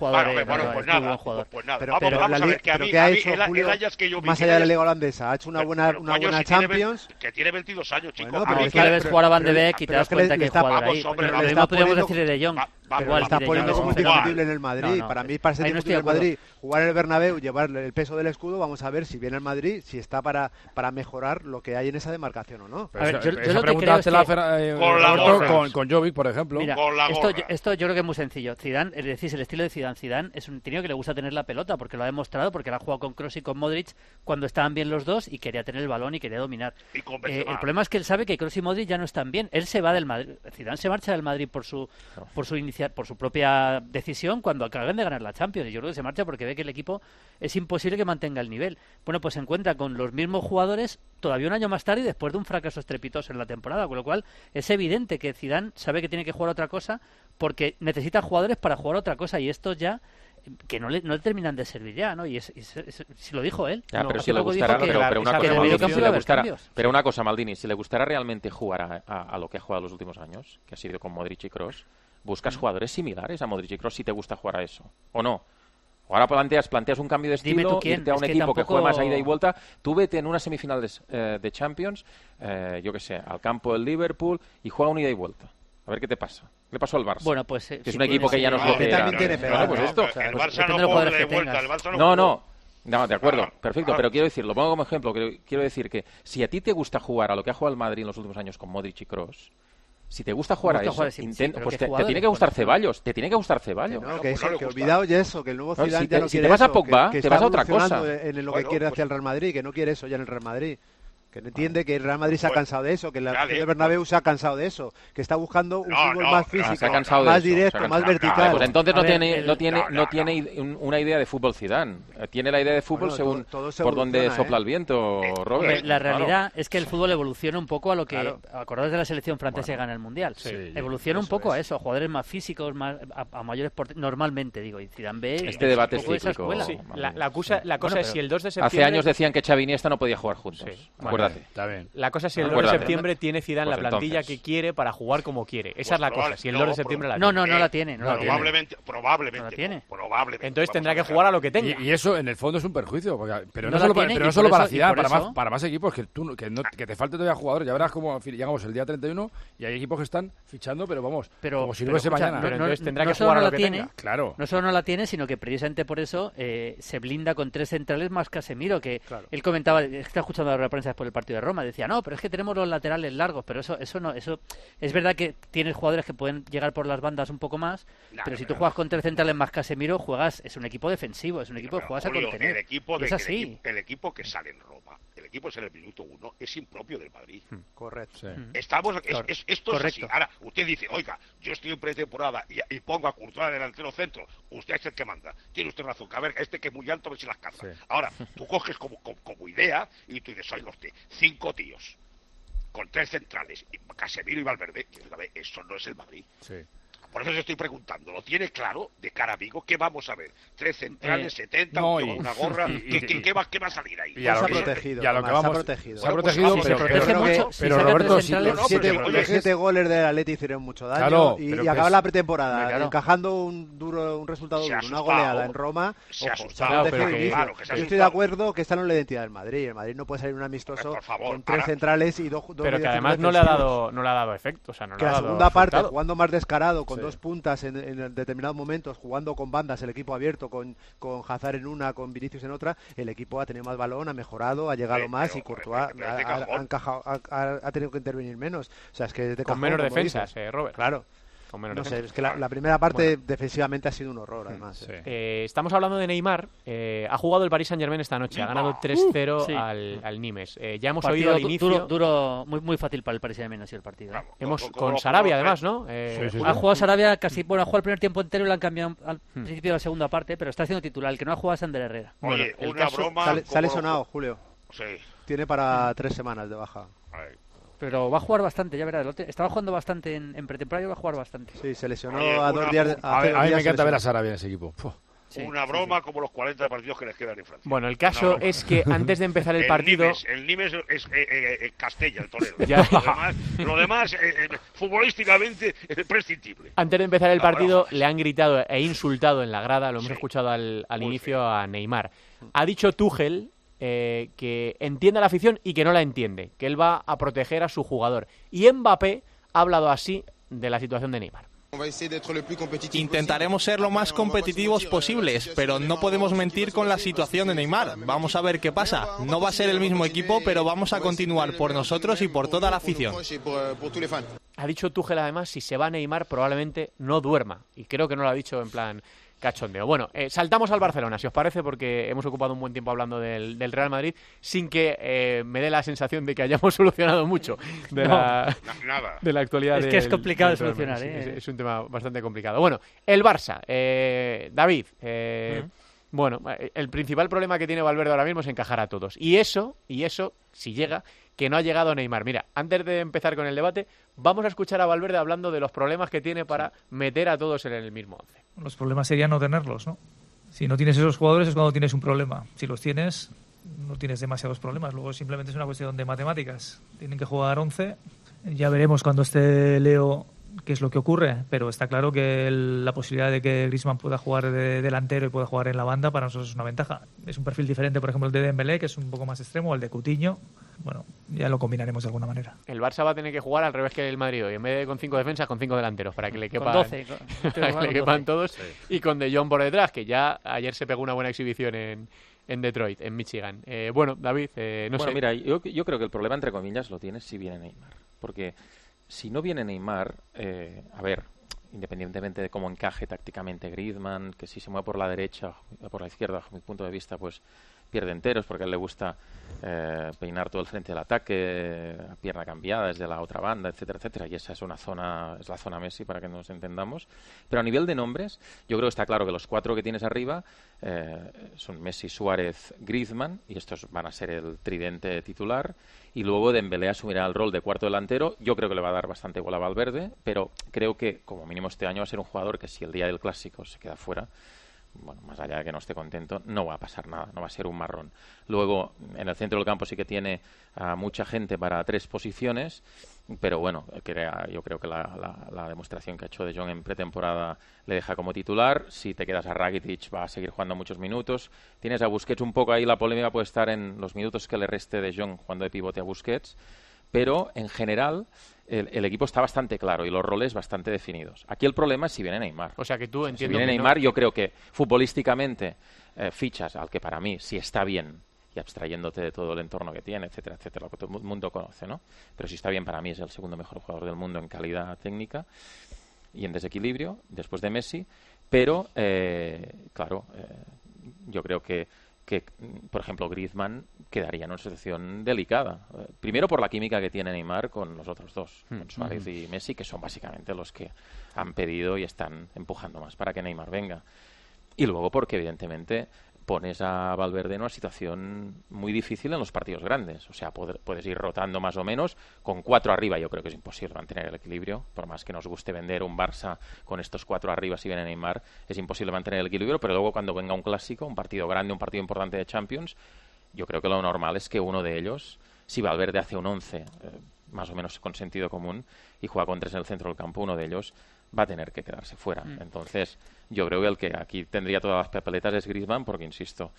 Pero ¿qué ha hecho Julio más allá de la Liga holandesa? Ha hecho una buena Champions... Que tiene 22 años, chico. Pero es que le ves jugar a Van de Beek y te das cuenta que es jugador ahí. Lo mismo podríamos decir de Jong. Pero le está poniendo como indiscutible en el Madrid. Para mí, para ser indiscutible en el Madrid, jugar en el Bernabéu, llevar el peso del escudo, vamos a ver si viene el Madrid, si está para mejorar lo que hay en esa demarcación o no. A ver, esa pregunta hazla con Jovic, por ejemplo. Mira, esto yo creo que es muy sencillo. Zidane, es decir, el estilo de Zidane es un tío que le gusta tener la pelota, porque lo ha demostrado, porque lo ha jugado con Kroos y con Modric cuando estaban bien los dos y quería tener el balón y quería dominar. El problema es que él sabe que Kroos y Modric ya no están bien. Él se va del Madrid. Zidane se marcha del Madrid por su propia decisión cuando acaban de ganar la Champions, y yo creo que se marcha porque ve que el equipo es imposible que mantenga el nivel. Bueno, pues se encuentra con los mismos jugadores todavía un año más tarde y después de un fracaso estrepitoso en la temporada, con lo cual es evidente que Zidane sabe que tiene que jugar otra cosa porque necesita jugadores para jugar otra cosa, y estos ya que no le terminan de servir ya, ¿no? Y si lo dijo él. Ya, No, pero hace si le poco gustara, dijo que pero una que cosa, en el Maldini, mediocampo si iba a le haber gustara, cambios. pero una cosa, Maldini, si le gustara realmente jugar a lo que ha jugado los últimos años, que ha sido con Modric y Kroos, buscas jugadores similares a Modric y Kroos si te gusta jugar a eso, ¿o no? Ahora planteas un cambio de Dime estilo, tú quién, irte a un es que equipo que tampoco- juega más a ida y vuelta. Tú vete en una semifinal de Champions, yo qué sé, al campo del Liverpool y juega una ida y vuelta. A ver qué te pasa. ¿Qué le pasó al Barça? Bueno, pues... Que es un equipo que ya no es lo que también era. tiene Claro, pegada, pues ¿no? esto. O sea, El pues Barça depende de no los jugó jugadores de que vuelta. tengas. El Barça No, de acuerdo, Claro, perfecto, claro. pero quiero decir, lo pongo como ejemplo, quiero decir que si a ti te gusta jugar a lo que ha jugado el Madrid en los últimos años con Modric y Kroos, si te gusta jugar Me a gusta eso, jugar, sí, pero pues ¿qué te jugadores? tiene que gustar Bueno, Ceballos, te tiene que gustar Ceballos. No, pues no le que gusta. olvidado ya eso, que el nuevo No, Zidane si ya te- no si quiere te vas a eso, Pogba, que te está vas a otra evolucionando cosa. en lo que Bueno, quiere pues- hacia el Real Madrid, que no quiere eso ya en el Real Madrid. Que no entiende que el Real Madrid se ha Bueno, cansado de eso, que la dale, afición de Bernabéu se ha cansado de eso, que está buscando un No, fútbol no, más no, físico, se ha cansado de más eso, directo, se ha más cansado. vertical. Pues entonces A no ver, tiene, el- no tiene, no, no no, tiene una idea de fútbol Zidane. Tiene la idea de fútbol Bueno, según todo se por donde evoluciona, sopla el viento, Robert. Hombre, la Claro. realidad es que el fútbol evoluciona un poco a lo que... Claro. Acordaos de la selección francesa que gana el Mundial. Sí, Evoluciona un eso poco es. a eso, a jugadores más físicos, a mayores... Normalmente, digo, y Zidane ve... Este debate un poco es esa cíclico. escuela. Sí, Vale, la cosa Bueno, es si el 2 de Hace septiembre... años decían que Xavi y Iniesta no podía jugar juntos. Sí. Acuérdate. Está bien. La cosa es si el 2 de Acuérdate. septiembre tiene Zidane Pues la plantilla entonces. que quiere para jugar como quiere. Esa Pues es la cosa. probable- Si el no, 2 de septiembre la No, tiene. no la tiene. No la tiene. Probablemente. No la tiene. Probablemente. Entonces tendrá que Vamos a ver. jugar a lo que tenga. Y eso en el fondo es un perjuicio, pero No no, la solo, tiene, pero y no solo por para eso- y Zidane, por para eso- más equipos, que te falte todavía jugadores. Ya verás cómo llegamos el día 31 y hay equipos que están fichando, pero vamos, Pero, como si no pero hubiese escucha, mañana. Pero entonces tendrá no que solo jugar a no lo la que tiene, tenga. Claro. No solo no la tiene, sino que precisamente por eso se blinda con 3 centrales más Casemiro, que Claro. él comentaba, está escuchando la prensa después del partido de Roma, decía, no, pero es que tenemos los laterales largos, pero eso es verdad que tienes jugadores que pueden llegar por las bandas un poco más, Nah, pero si tú pero- juegas con 3 centrales más Casemiro, es un equipo defensivo, es un equipo que Pero, juegas a Julio, contener. el equipo, Y es así. el equipo que sale en Roma, el equipo es en el minuto 1, es impropio del Madrid. Correcto. Sí. Esto Claro. es así. Correcto. Ahora, usted dice, oiga, yo estoy en pretemporada y pongo a Courtois de delantero centro. Usted es el que manda. Tiene usted razón. Que a ver, este que es muy alto, a ver si las caza. Sí. Ahora, tú coges como idea y tú dices, oiga usted, 5 tíos con 3 centrales, y Casemiro y Valverde. Y dices, a ver, eso no es el Madrid. Sí. Por eso os estoy preguntando, ¿lo tiene claro de cara a Vigo? ¿Qué vamos a ver? ¿3 centrales, 70, no, un tío y- con una gorra? y- ¿Qué va a salir ahí? Y a Se lo ha que- protegido, y a lo que además, se ha vamos- protegido. Se ha Bueno, pues, protegido, si se pero, protege pero- mucho, si pero saca Roberto, tres si centrales, lo- no, Siete, pero, oye, 7 goles del Atleti hicieron mucho daño Claro, y pero acabar que la es- pretemporada Claro. encajando un resultado Se ha duro, una asustado, goleada en Roma. se ha ojo, asustado, se ha protegido pero de que- inicio. claro, que se ha Yo estoy de asustado. acuerdo que esta no es la identidad del Madrid. El Madrid no puede salir un amistoso Por favor, con 3 ahora- centrales y dos Pero que mediocentros además no le ha dado efecto. O sea, no que le ha la dado segunda parte, resultado. jugando más descarado, con Sí. 2 puntas en determinados momentos, jugando con bandas, el equipo abierto, con Hazard en una, con Vinicius en otra, el equipo ha tenido más balón, ha mejorado, ha llegado Pero- más y pero- Courtois pero es de cajón. ha tenido que intervenir menos. O sea, es que es de Con cajón, menos como defensas, dices. Robert. Claro, Con menos no sé, defensas. es que la primera parte defensivamente ha sido un horror, además. Sí. Estamos hablando de Neymar. Ha jugado el Paris Saint-Germain esta noche. Ha ganado 3-0 Sí. al Nimes. Ya hemos Partido oído al inicio... duro, muy fácil para el Paris Saint-Germain ha sido el partido. Vamos, Hemos, ¿cómo- con Sarabia, cómo- además, ¿no? Sí, sí, sí. Ha jugado Sarabia casi, bueno, ha jugado el primer tiempo entero y lo han cambiado al Hmm. principio de la segunda parte, pero está siendo titular. El que no ha jugado es Ander Herrera. Oye, Bueno, el una caso- broma... Se ha como lesionado, Julio. Sí. Tiene para 3 semanas de baja. Ay. Pero va a jugar bastante, ya verás. Estaba jugando bastante en pretemporada y va a jugar bastante. Sí, se lesionó Oye, a 2 una- días. A hace mí 2 me días se encanta ver a lesionó. Sarabia en ese equipo. Puf. Sí, Una sí, broma como los 40 partidos que les quedan en Francia. Bueno, el caso Una es que antes de empezar el partido... El Nimes es Castella, el Toledo. Ya. Lo demás futbolísticamente prescindible. Antes de empezar el No, partido pero- le han gritado e insultado en la grada, lo hemos Sí. escuchado al Muy inicio a Neymar. Ha dicho Tuchel que entiende a la afición y que no la entiende, que él va a proteger a su jugador. Y Mbappé ha hablado así de la situación de Neymar. Intentaremos ser lo más competitivos posibles, pero no podemos mentir con la situación de Neymar. Vamos a ver qué pasa. No va a ser el mismo equipo, pero vamos a continuar por nosotros y por toda la afición. Ha dicho Tuchel además, si se va Neymar probablemente no duerma. Y creo que no lo ha dicho en plan cachondeo. Bueno, saltamos al Barcelona, si os parece, porque hemos ocupado un buen tiempo hablando del Real Madrid, sin que me dé la sensación de que hayamos solucionado mucho de, No. Nada. de la actualidad. Es que es del- complicado de del Real solucionar, Madrid. Sí, ¿eh? es un tema bastante complicado. Bueno, el Barça. David, bueno, el principal problema que tiene Valverde ahora mismo es encajar a todos. Y eso, si llega, que no ha llegado Neymar. Mira, antes de empezar con el debate, vamos a escuchar a Valverde hablando de los problemas que tiene para meter a todos en el mismo once. Los problemas sería no tenerlos, ¿no? Si no tienes esos jugadores es cuando tienes un problema. Si los tienes, no tienes demasiados problemas. Luego simplemente es una cuestión de matemáticas. Tienen que jugar 11. Ya veremos cuando esté Leo qué es lo que ocurre, pero está claro que la posibilidad de que Griezmann pueda jugar de delantero y pueda jugar en la banda para nosotros es una ventaja. Es un perfil diferente, por ejemplo, el de Dembélé, que es un poco más extremo, o el de Coutinho. Bueno, ya lo combinaremos de alguna manera. El Barça va a tener que jugar al revés que el Madrid hoy. En vez de con 5 defensas, con 5 delanteros, para que le quepan, con 12, para que le quepan todos. Sí. Y con De Jong por detrás, que ya ayer se pegó una buena exhibición en Detroit, en Michigan. Bueno, David, no sé. Mira, yo creo que el problema, entre comillas, lo tienes si viene Neymar. Porque si no viene Neymar, a ver, independientemente de cómo encaje tácticamente Griezmann, que si se mueve por la derecha o por la izquierda, bajo mi punto de vista, pues pierde enteros, porque a él le gusta peinar todo el frente del ataque, a pierna cambiada desde la otra banda, etcétera, etcétera, y esa es la zona Messi, para que nos entendamos. Pero a nivel de nombres, yo creo que está claro que los 4 que tienes arriba son Messi, Suárez, Griezmann, y estos van a ser el tridente titular, y luego Dembélé asumirá el rol de cuarto delantero. Yo creo que le va a dar bastante bola a Valverde, pero creo que como mínimo este año va a ser un jugador que si el día del Clásico se queda fuera, bueno, más allá de que no esté contento, no va a pasar nada, no va a ser un marrón. Luego, en el centro del campo sí que tiene a mucha gente para 3 posiciones, pero bueno, yo creo que la demostración que ha hecho De Jong en pretemporada le deja como titular. Si te quedas a Rakitic, va a seguir jugando muchos minutos. Tienes a Busquets un poco ahí, la polémica puede estar en los minutos que le reste De Jong jugando de pivote a Busquets, pero en general el equipo está bastante claro y los roles bastante definidos. Aquí el problema es si viene Neymar. O sea que tú entiendes. Si viene Neymar, yo creo que futbolísticamente fichas al que para mí, si está bien, y abstrayéndote de todo el entorno que tiene, etcétera, etcétera, lo que todo el mundo conoce, ¿no? Pero si está bien, para mí es el segundo mejor jugador del mundo en calidad técnica y en desequilibrio, después de Messi. Pero, claro, yo creo que, por ejemplo, Griezmann quedaría en una situación delicada. Primero por la química que tiene Neymar con los otros dos, con Suárez y Messi, que son básicamente los que han pedido y están empujando más para que Neymar venga. Y luego porque, evidentemente, pones a Valverde en una situación muy difícil en los partidos grandes. O sea, puedes ir rotando más o menos. Con 4 arriba yo creo que es imposible mantener el equilibrio. Por más que nos guste vender un Barça con estos 4 arriba si viene Neymar, es imposible mantener el equilibrio. Pero luego cuando venga un clásico, un partido grande, un partido importante de Champions, yo creo que lo normal es que uno de ellos, si Valverde hace un 11, más o menos con sentido común, y juega con 3 en el centro del campo, uno de ellos va a tener que quedarse fuera. Entonces, yo creo que el que aquí tendría todas las papeletas es Griezmann, porque, insisto,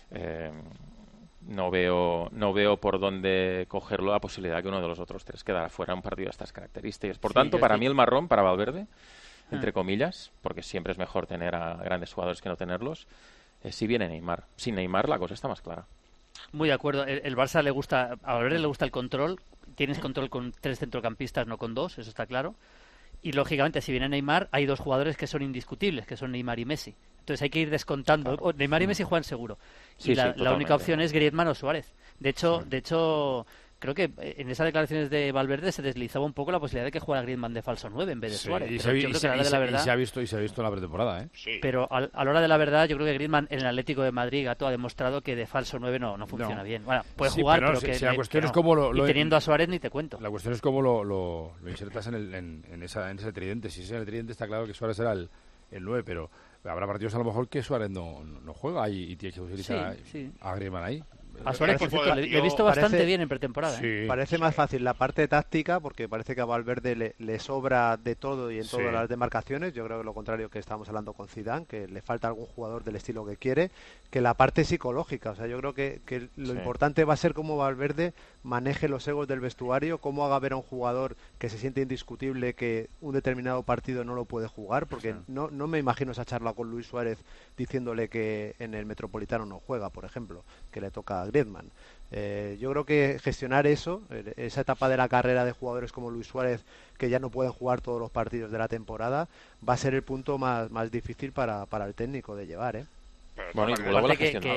no veo por dónde cogerlo la posibilidad que uno de los otros 3 quedara fuera en un partido de estas características. Por tanto, para mí el marrón para Valverde, entre comillas, porque siempre es mejor tener a grandes jugadores que no tenerlos, si viene Neymar. Sin Neymar la cosa está más clara. Muy de acuerdo. El Barça le gusta, a Valverde le gusta el control. Tienes control con 3 centrocampistas, no con 2, eso está claro. Y lógicamente, si viene Neymar, hay 2 jugadores que son indiscutibles, que son Neymar y Messi. Entonces hay que ir descontando. Claro. Neymar y Messi juegan seguro. Y la única opción es Griezmann o Suárez. De hecho, creo que en esas declaraciones de Valverde se deslizaba un poco la posibilidad de que jugara Griezmann de falso 9 en vez de Suárez. Y se ha visto en la pretemporada, ¿eh? Sí. Pero a la hora de la verdad, yo creo que Griezmann en el Atlético de Madrid, Gato, ha demostrado que de falso 9 no funciona bien. Bueno, puede jugar, pero que la cuestión es cómo y teniendo a Suárez ni te cuento. La cuestión es cómo lo insertas en ese tridente. Si es en el tridente está claro que Suárez será el 9, pero habrá partidos a lo mejor que Suárez no juega y tiene que utilizar a Griezmann ahí. A Suárez, por cierto, le he visto bastante bien en pretemporada. Sí. Parece más fácil la parte táctica, porque parece que a Valverde le sobra de todo y en todas las demarcaciones. Yo creo que lo contrario que estábamos hablando con Zidane, que le falta algún jugador del estilo que quiere, que la parte psicológica. O sea, yo creo que lo importante va a ser cómo Valverde maneje los egos del vestuario, cómo haga ver a un jugador que se siente indiscutible que un determinado partido no lo puede jugar, porque no me imagino esa charla con Luis Suárez diciéndole que en el Metropolitano no juega, por ejemplo, que le toca a Griezmann. Yo creo que gestionar esa etapa de la carrera de jugadores como Luis Suárez, que ya no pueden jugar todos los partidos de la temporada, va a ser el punto más difícil para el técnico de llevar, ¿eh? Bueno, y luego la gestión.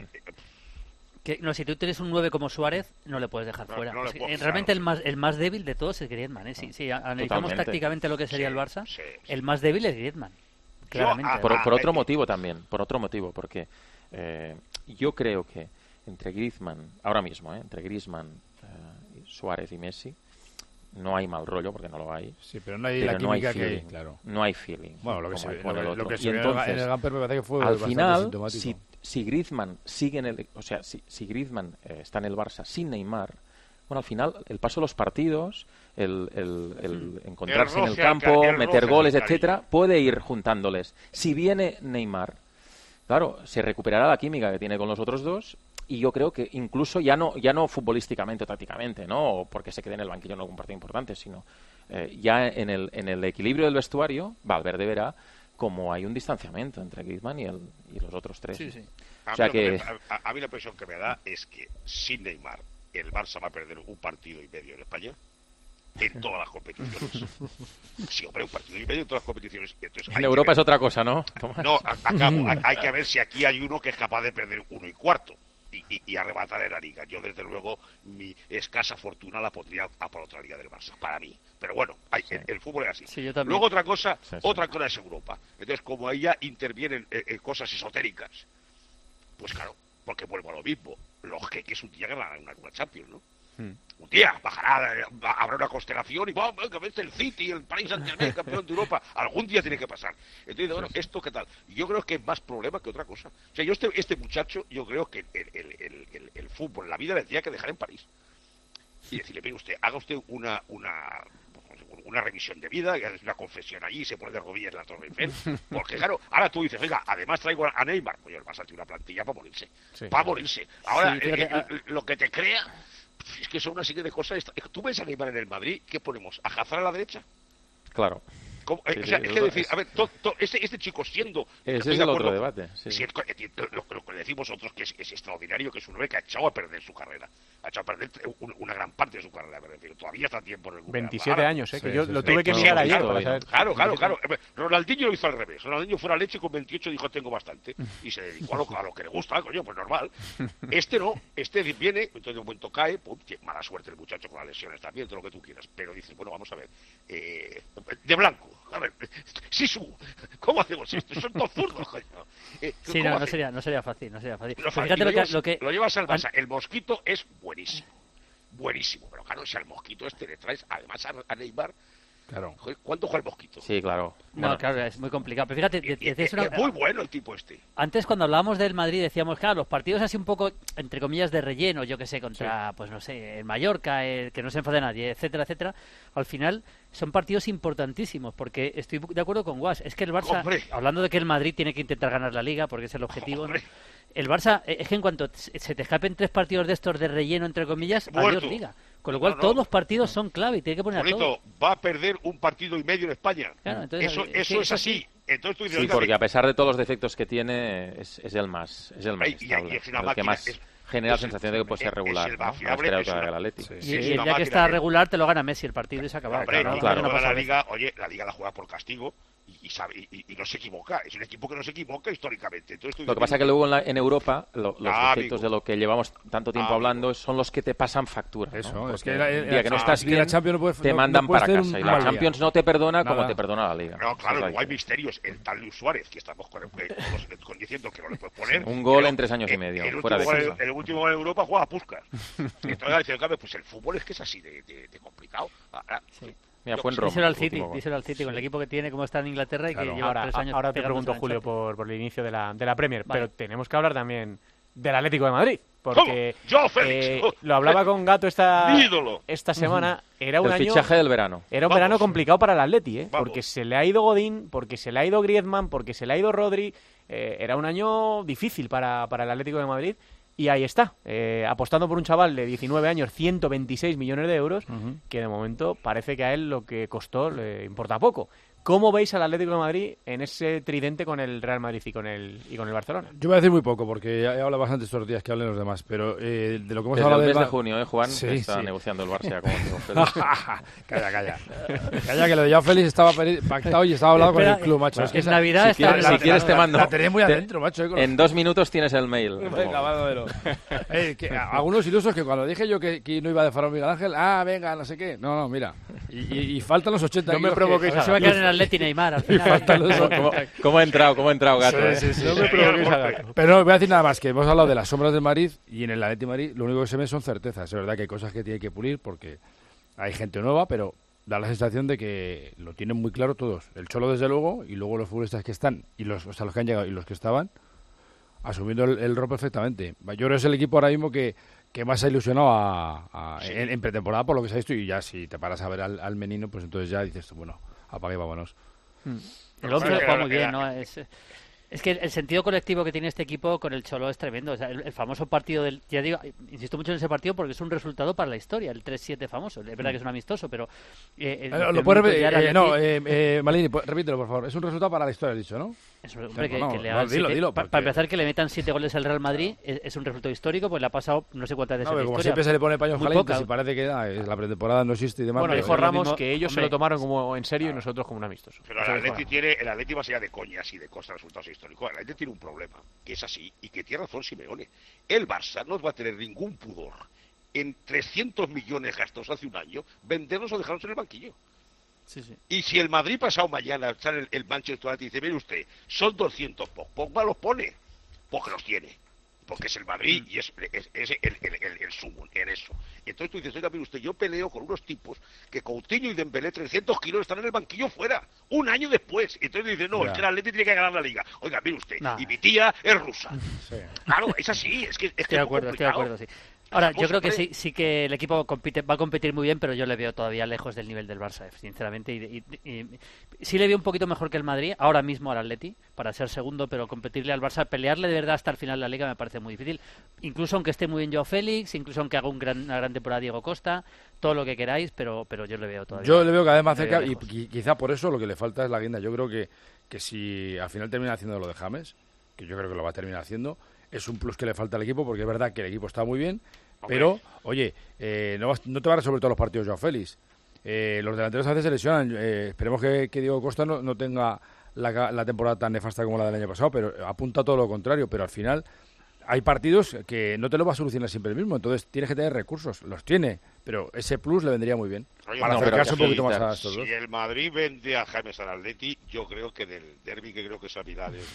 Si tú tienes un 9 como Suárez, no le puedes dejar fuera. Realmente el más débil de todos es Griezmann, ¿eh? Si analizamos tácticamente lo que sería el Barça, el más débil es Griezmann. Claramente. Por otro motivo también, porque yo creo que entre Griezmann, ahora mismo, entre Griezmann, Suárez y Messi, no hay mal rollo, porque no lo hay. Sí, pero no hay la química que hay, feeling, claro. No hay feeling. Bueno, lo que como se hay con el otro. lo que Y se vio entonces, en el Gamper me parece que fue al bastante final, sintomático. si Griezmann sigue en el... O sea, si Griezmann está en el Barça sin Neymar, bueno, al final, el paso de los partidos, el encontrarse en el campo, meter goles, etcétera, puede ir juntándoles. Si viene Neymar, claro, se recuperará la química que tiene con los otros dos, y yo creo que incluso ya no futbolísticamente o tácticamente, ¿no? O porque se quede en el banquillo en algún partido importante, sino ya en el equilibrio del vestuario, Valverde verá como hay un distanciamiento entre Griezmann y los otros tres. Sí, sí. O sea A mí la impresión que me da es que sin Neymar el Barça va a perder un partido y medio en España en todas las competiciones. Sí, hombre, un partido y medio en todas las competiciones. Entonces, en Europa es otra cosa, ¿no? No, acabo. Hay que ver si aquí hay uno que es capaz de perder 1 1/4 y arrebatar en la liga. Yo, desde luego, mi escasa fortuna la pondría a por otra liga del Barça, para mí. Pero bueno, el fútbol es así. Sí, yo también. Luego otra cosa es Europa. Entonces, como ahí ya intervienen cosas esotéricas, pues claro, porque vuelvo a lo mismo. Los jeques un día ganarán una Champions, ¿no? Un día habrá una constelación y venga, vete el City, el Paris Saint-Germain, campeón de Europa. Algún día tiene que pasar. Entonces, bueno, ¿esto qué tal? Yo creo que es más problema que otra cosa. O sea, este muchacho, yo creo que el fútbol, la vida le tenía que dejar en París. Y decirle, mire usted, haga usted una revisión de vida, que hace una confesión allí y se pone de rodillas en la Torre Eiffel. Porque claro, ahora tú dices, oiga, además traigo a Neymar. Pues el Barça tiene una plantilla para morirse. Sí. Para morirse. Ahora, lo que te crea... Es que son una serie de cosas. Tú ves a Neymar en el Madrid, ¿qué ponemos? ¿A Hazard a la derecha? Claro. O sea, es que decir, a ver, este chico siendo... Ese es el otro debate. Sí. Lo que le decimos nosotros que es extraordinario, que es un hombre que ha echado a perder su carrera. Ha echado a perder una gran parte de su carrera. Pero todavía está a tiempo en el 27 años, que yo lo tuve que mirar ayer para saber. Claro. Ronaldinho lo hizo al revés. Ronaldinho fue a la leche y con 28 dijo, tengo bastante. Y se dedicó a lo que le gusta, coño, pues normal. Este no. Este viene, entonces de un momento cae, pum, mala suerte el muchacho con las lesiones también, todo lo que tú quieras. Pero dices, bueno, vamos a ver. De blanco. A ver, Sisu, ¿cómo hacemos esto? Son dos zurdos, coño. Sí, no sería fácil. Fíjate lo llevas al Barça. El Mosquito es buenísimo. Pero claro, si al Mosquito le traes además a Neymar, claro. ¿Cuánto juega el Mosquito? Sí, claro. No, claro, es muy complicado. Pero fíjate, es muy bueno el tipo este. Antes, cuando hablábamos del Madrid, decíamos, claro, los partidos así un poco, entre comillas, de relleno, yo que sé, contra, pues no sé, el Mallorca, que no se enfade nadie, etcétera, etcétera, al final son partidos importantísimos, porque estoy de acuerdo con Guas. Es que el Barça, hablando de que el Madrid tiene que intentar ganar la Liga, porque es el objetivo, ¿no? El Barça, es que en cuanto se te escapen 3 partidos de estos de relleno, entre comillas, adiós Liga. Con lo cual todos los partidos son clave y tiene que poner a todos. Va a perder 1 partido y medio en España. Claro, entonces, eso es así. Entonces tú dices, sí, porque a pesar de todos los defectos que tiene, es el más estable. Y es una el que más genera la sensación de que puede ser regular. Es el Y el día que está regular te lo gana Messi el partido y se acaba. La Liga la juega por castigo. Y no se equivoca, es un equipo que no se equivoca históricamente. Entonces, lo que pasa es que luego en Europa los defectos de lo que llevamos tanto tiempo hablando son los que te pasan factura, ¿no? Eso, es que el día que no estás bien, te mandan para casa y la Champions no te perdona como te perdona la Liga. No, claro, luego hay misterios. El tal Luis Suárez, que estamos diciendo que no le puedes poner. Un gol en 3 años y medio. El último en Europa juega a Puskás. Entonces, pues el fútbol es que es así de complicado. Mira, fue en Roma. Díselo al City, con el equipo que tiene, como está en Inglaterra y que lleva 3 años. Ahora te pregunto, Julio, por el inicio de la Premier, pero tenemos que hablar también del Atlético de Madrid. Porque lo hablaba con Gato esta semana. Era un año, fichaje del verano. Era un verano complicado para el Atleti, porque se le ha ido Godín, porque se le ha ido Griezmann, porque se le ha ido Rodri. Era un año difícil para el Atlético de Madrid. Y ahí está, apostando por un chaval de 19 años, 126 millones de euros, que de momento parece que a él lo que costó le importa poco. ¿Cómo veis al Atlético de Madrid en ese tridente con el Real Madrid y con el Barcelona? Yo voy a decir muy poco, porque he hablado bastante estos días que hablen los demás, pero de lo que hemos hablado... Desde el mes de junio, Juan, está negociando el Barça con Félix. Calla, que lo de Joao Félix estaba pactado y estaba hablado con el club, macho. Es que es Navidad... Si quieres te mando... La tenés muy adentro, macho. En 2 minutos tienes el mail. Venga, vámonos. Algunos ilusos que cuando dije yo que no iba de Faraón Miguel Ángel, venga, no sé qué. No, mira. Y faltan los 80 no me provoquéis se va a quedar en el Atleti Neymar al final. ¿Cómo ha entrado Gato? Sí, no me provoquéis a Gato. Pero no, voy a decir nada más, que hemos hablado de las sombras del Madrid y en el Atleti Madrid lo único que se ven son certezas. Es verdad que hay cosas que tiene que pulir porque hay gente nueva, pero da la sensación de que lo tienen muy claro todos. El Cholo, desde luego, y luego los futbolistas que están, y los que han llegado y los que estaban, asumiendo el rol perfectamente. Yo creo que es el equipo ahora mismo que más ha ilusionado en pretemporada, por lo que se ha visto, y ya si te paras a ver al menino, pues entonces ya dices, bueno, apague y vámonos. El 11 juega muy bien, ¿no? Es que el sentido colectivo que tiene este equipo con el Cholo es tremendo. O sea, el famoso partido del... Ya digo, insisto mucho en ese partido porque es un resultado para la historia, el 3-7 famoso. Es verdad que es un amistoso, pero... ¿Lo puedes repetir? Malini, repítelo, por favor. Es un resultado para la historia, has dicho, ¿no? Hombre, que le hagan dilo, para empezar, que le metan 7 goles al Real Madrid es un resultado histórico, pues le ha pasado no sé cuántas veces en la como historia. siempre se le pone paños Muy calientes poca. y parece que la pretemporada no existe y demás. Bueno, pero dijo Ramos mismo, que ellos se hombre, lo tomaron como en serio y nosotros como un amistoso. Pero el Atleti más allá de coñas y de cosas, resultados históricos, el Atleti tiene un problema, que es así, y que tiene razón Simeone. El Barça no va a tener ningún pudor en 300 millones gastos hace un año, venderlos o dejarlos en el banquillo. Sí. Y si el Madrid pasado mañana sale el Manchester United y dice, mire usted, son 200, Pogba los pone, porque los tiene. Porque es el Madrid y es el sumo en eso. Y entonces tú dices, oiga, mire usted, yo peleo con unos tipos que Coutinho y Dembélé, 300 kilos, están en el banquillo fuera, un año después. Y entonces dices, no, es que el Atleti tiene que ganar la Liga. Oiga, mire usted, y mi tía es rusa. Sí. Claro, es así, es que estoy de acuerdo, sí. Ahora, yo creo que sí que el equipo va a competir muy bien, pero yo le veo todavía lejos del nivel del Barça, sinceramente. Y sí le veo un poquito mejor que el Madrid, ahora mismo al Atleti, para ser segundo, pero competirle al Barça, pelearle de verdad hasta el final de la Liga me parece muy difícil. Incluso aunque esté muy bien Joao Félix, incluso aunque haga una gran temporada Diego Costa, todo lo que queráis, pero yo le veo todavía. Yo le veo cada vez más cerca y quizá por eso lo que le falta es la guinda. Yo creo que si al final termina haciendo lo de James, que yo creo que lo va a terminar haciendo, es un plus que le falta al equipo, porque es verdad que el equipo está muy bien, pero, oye, no te va a resolver todos los partidos Joao Félix. Los delanteros a veces se lesionan. Esperemos que Diego Costa no tenga la temporada tan nefasta como la del año pasado, pero apunta a todo lo contrario. Pero al final hay partidos que no te lo va a solucionar siempre el mismo, entonces tienes que tener recursos. Los tiene, pero ese plus le vendría muy bien. Oye, para acercarse un poquito más a estos dos. Si el Madrid vende a James al Atleti, yo creo que del derbi, que creo que es a finales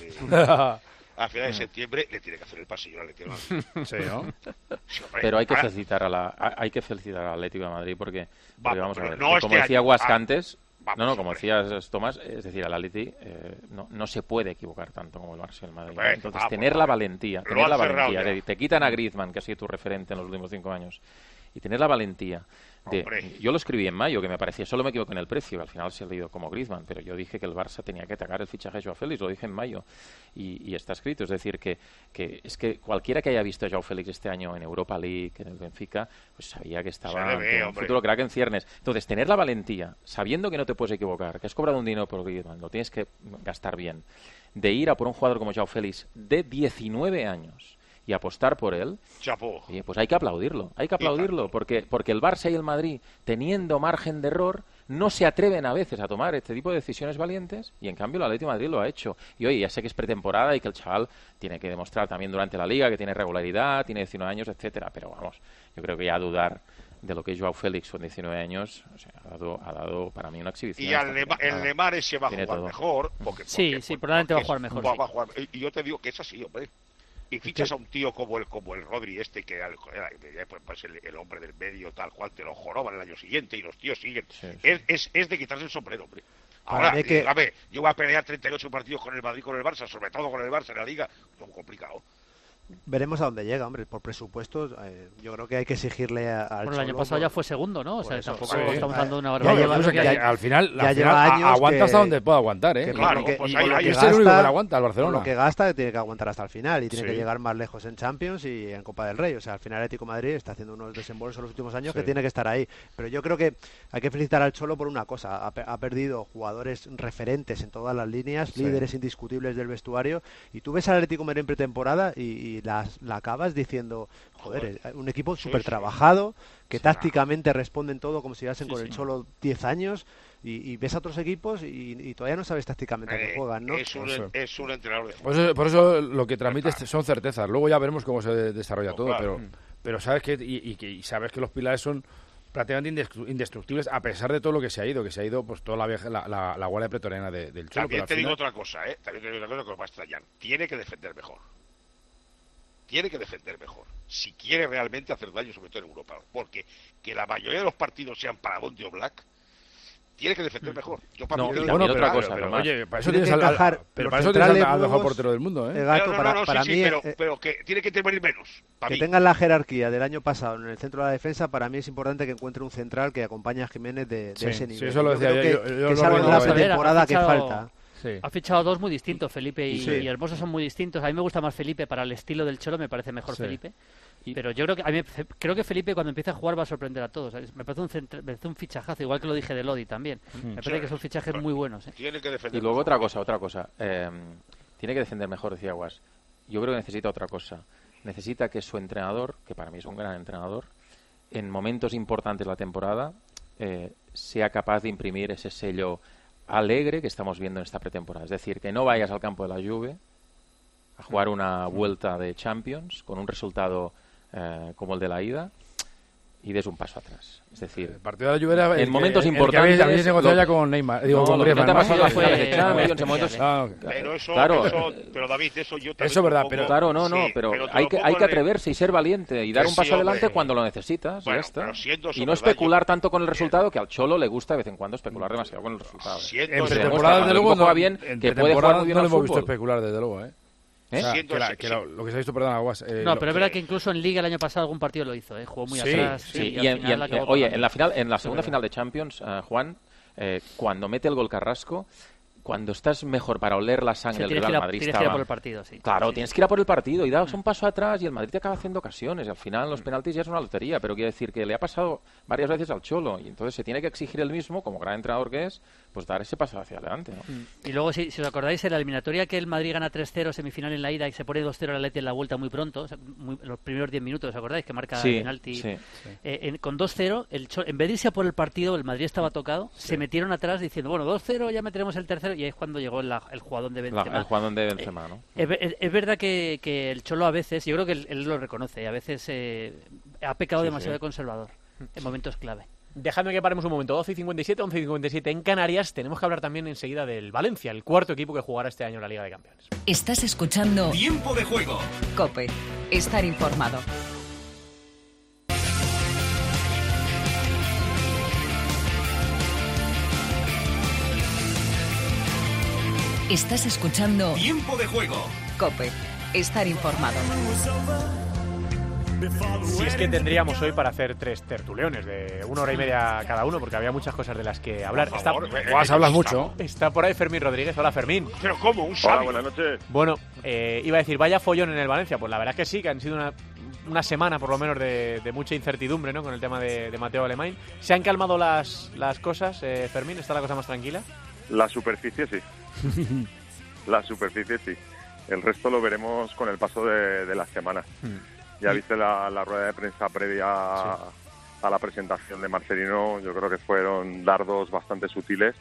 a finales de septiembre, le tiene que hacer el pasillo al Atlético de Madrid. Sí, ¿no? Sí, hombre, pero hay que felicitar al Atlético de Madrid porque vamos a ver, no como decía Guasca antes, Vamos, como decías Tomás, es decir, al Atleti no se puede equivocar tanto como el Barça y el Madrid. Entonces, tener la valentía, te quitan a Griezmann, que ha sido tu referente en los últimos 5 años, y tener la valentía yo lo escribí en mayo, que me parecía, solo me equivoqué en el precio, al final se ha leído como Griezmann, pero yo dije que el Barça tenía que atacar el fichaje de Joao Félix, lo dije en mayo, y está escrito, es decir, que es que cualquiera que haya visto a Joao Félix este año en Europa League, en el Benfica, pues sabía que estaba ante un futuro crack en ciernes. Entonces, tener la valentía, sabiendo que no te puedes equivocar, que has cobrado un dinero por Griezmann, lo tienes que gastar bien, de ir a por un jugador como Joao Félix de 19 años, y apostar por él, oye, pues hay que aplaudirlo, porque el Barça y el Madrid, teniendo margen de error, no se atreven a veces a tomar este tipo de decisiones valientes, y en cambio el Atlético de Madrid lo ha hecho. Y oye, ya sé que es pretemporada y que el chaval tiene que demostrar también durante la Liga que tiene regularidad, tiene 19 años, etcétera, pero vamos, yo creo que ya dudar de lo que es Joao Félix con 19 años, o sea, ha dado para mí una exhibición. Y el Lemar se va a jugar mejor. Sí, probablemente va a jugar mejor. Y yo te digo que es así, hombre. Y fichas a un tío como el Rodri que era el hombre del medio, tal cual, te lo joroban el año siguiente y los tíos siguen. Sí. Es de quitarse el sombrero, hombre. Ahora, yo voy a pelear 38 partidos con el Madrid, con el Barça, sobre todo con el Barça en la Liga, es muy complicado. Veremos a dónde llega, hombre, por presupuestos. Yo creo que hay que exigirle al Bueno, el año pasado ya fue segundo, ¿no? O sea, eso, tampoco estamos hablando de una barbaridad. Al final lleva años aguanta hasta donde pueda aguantar, ¿eh? Claro, pues ahí es el único que aguanta el Barcelona. Lo que gasta tiene que aguantar hasta el final y tiene que llegar más lejos en Champions y en Copa del Rey. O sea, al final el Atlético de Madrid está haciendo unos desembolsos en los últimos años que tiene que estar ahí. Pero yo creo que hay que felicitar al Cholo por una cosa. Ha perdido jugadores referentes en todas las líneas, líderes indiscutibles del vestuario. Y tú ves al Atlético de Madrid en pretemporada y la acaba diciendo, joder, un equipo súper trabajado, que tácticamente responden todo como si llevasen con el Cholo 10 años, y ves a otros equipos y todavía no sabes tácticamente a qué juegan, ¿no? Es un entrenador de fútbol. Por eso lo que transmite son certezas. Luego ya veremos cómo se desarrolla todo, pero sabes que y sabes que los pilares son prácticamente indestructibles, a pesar de todo lo que se ha ido pues toda la guardia pretoriana del Cholo. También te digo otra cosa, que os va a extrañar. Tiene que defender mejor. tiene que defender mejor. Si quiere realmente hacer daño, sobre todo en Europa. Porque que la mayoría de los partidos sean para Bondi o Black, tiene que defender mejor. Yo para No, mí y que también pero, otra cosa, pero, además. oye, para eso Tiene tienes que encajar pero los para eso tienes centrales al mejor nuevos, portero del mundo, ¿eh? Gato, no, para mí, pero que tiene que intervenir menos. Para que mí. tengan la jerarquía del año pasado en el centro de la defensa, para mí es importante que encuentre un central que acompañe a Jiménez de Sí, ese sí, nivel. eso lo decía creo yo, que, yo que lo es algo de la recuerdo, pretemporada que ha fichado- falta. Sí. Ha fichado dos muy distintos, Felipe Sí. y Hermoso son muy distintos. A mí me gusta más Felipe para el estilo del Cholo, me parece mejor Sí. Felipe. Pero yo creo que creo que Felipe cuando empiece a jugar va a sorprender a todos. Me parece un fichajazo, igual que lo dije de Lodi también. Me parece que son fichajes muy buenos. Tiene que defender Y luego mejor. otra cosa. Tiene que defender mejor, decía Guas. Yo creo que necesita otra cosa. Necesita que su entrenador, que para mí es un gran entrenador, en momentos importantes de la temporada, sea capaz de imprimir ese sello alegre que estamos viendo en esta pretemporada. Es decir, que no vayas al campo de la Juve a jugar una vuelta de Champions con un resultado como el de la ida y des un paso atrás. Es decir, El partido de la Juve era en momentos el que importantes habéis negociado lo- ya con Neymar, digo, no, con lo que no Griezmann, te ha ¿no? pasado en las Fue finales de muy Champions, en especial, momentos... Ah, Pero eso, Claro. pero David, eso yo también Eso es verdad, te lo pero- pongo- Claro, no, sí, pero te hay lo que pongo en- atreverse y ser valiente y dar Que un paso sí, hombre. adelante cuando lo necesitas. Bueno, Ya está. pero siendo eso Y no verdad, especular yo- tanto con el resultado, que al Cholo le gusta de vez en cuando especular demasiado con el resultado. Siendo En eso- pretemporada, desde cuando el luego, equipo juega no, bien, en que puede pretemporada jugar muy bien no al lo hemos visto fútbol. especular, desde luego, ¿eh? ¿Eh? O sea, Siendo que así, lo que se ha visto, perdón, Aguas. No, pero es verdad que incluso en Liga el año pasado algún partido lo hizo, jugó muy Sí, atrás. Sí, y al final acabó oye, pagando. en la segunda final de Champions, Juan, cuando mete el gol Carrasco, cuando estás mejor para oler la sangre Sí, del tienes Real que ir a- Madrid tienes que ir a estaba... por el partido, sí. Claro, Sí. tienes que ir a por el partido y das un paso atrás y el Madrid te acaba haciendo ocasiones y al final los penaltis ya es una lotería, pero quiere decir que le ha pasado varias veces al Cholo y entonces se tiene que exigir él mismo, como gran entrenador que es, pues dar ese paso hacia adelante, ¿no? Y luego, si os acordáis, en la eliminatoria que el Madrid gana 3-0 semifinal en la ida y se pone 2-0 el Atleti en la vuelta muy pronto, o sea, los primeros 10 minutos, ¿os acordáis? Que marca Sí, el penalti. sí. Con 2-0, en vez de irse a por el partido, el Madrid estaba tocado, se metieron atrás diciendo, bueno, 2-0, ya meteremos el tercero, y ahí es cuando llegó el jugadón de Benzema. El jugador de Benzema, ¿no? Es verdad que el Cholo a veces, yo creo que él lo reconoce, a veces ha pecado demasiado de conservador en momentos clave. Dejadme que paremos un momento. 12 y 57, 11 y 57 en Canarias. Tenemos que hablar también enseguida del Valencia, el cuarto equipo que jugará este año en la Liga de Campeones. Estás escuchando Tiempo de juego. COPE. Estar informado. Estás escuchando Tiempo de juego. COPE. Estar informado. Si es que tendríamos hoy para hacer 3 tertuleones de 1 hora y media cada uno, porque había muchas cosas de las que hablar. Por favor, Guas, hablas mucho. Está por ahí Fermín Rodríguez. Hola, Fermín. Pero ¿cómo? Un sabio. Hola, buenas noches. Bueno, iba a decir, vaya follón en el Valencia. Pues la verdad es que sí, que han sido una semana por lo menos de mucha incertidumbre, ¿no? Con el tema de Mateo Alemán. ¿Se han calmado las cosas, Fermín? ¿Está la cosa más tranquila? La superficie sí. La superficie sí. El resto lo veremos con el paso de las semanas. Ya viste la rueda de prensa previa a la presentación de Marcelino. Yo creo que fueron dardos bastante sutiles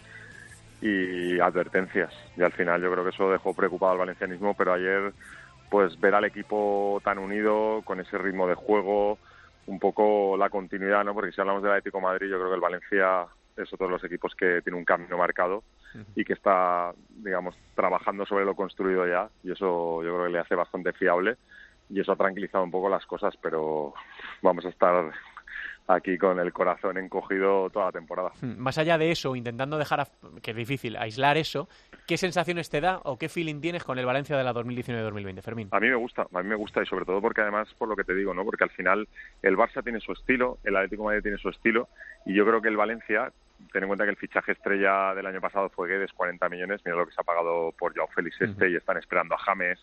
y advertencias. Y al final yo creo que eso dejó preocupado al valencianismo, pero ayer pues ver al equipo tan unido, con ese ritmo de juego, un poco la continuidad, ¿no? Porque si hablamos del Atlético de Madrid, yo creo que el Valencia es otro de los equipos que tiene un camino marcado y que está, digamos, trabajando sobre lo construido ya, y eso yo creo que le hace bastante fiable y eso ha tranquilizado un poco las cosas, pero vamos a estar aquí con el corazón encogido toda la temporada. Más allá de eso, intentando dejar, que es difícil, aislar eso, ¿qué sensaciones te da o qué feeling tienes con el Valencia de la 2019-2020, Fermín? A mí me gusta y sobre todo porque además, por lo que te digo, ¿no? Porque al final el Barça tiene su estilo, el Atlético de Madrid tiene su estilo y yo creo que el Valencia, ten en cuenta que el fichaje estrella del año pasado fue Guedes, 40 millones, mira lo que se ha pagado por Joao Félix y están esperando a James.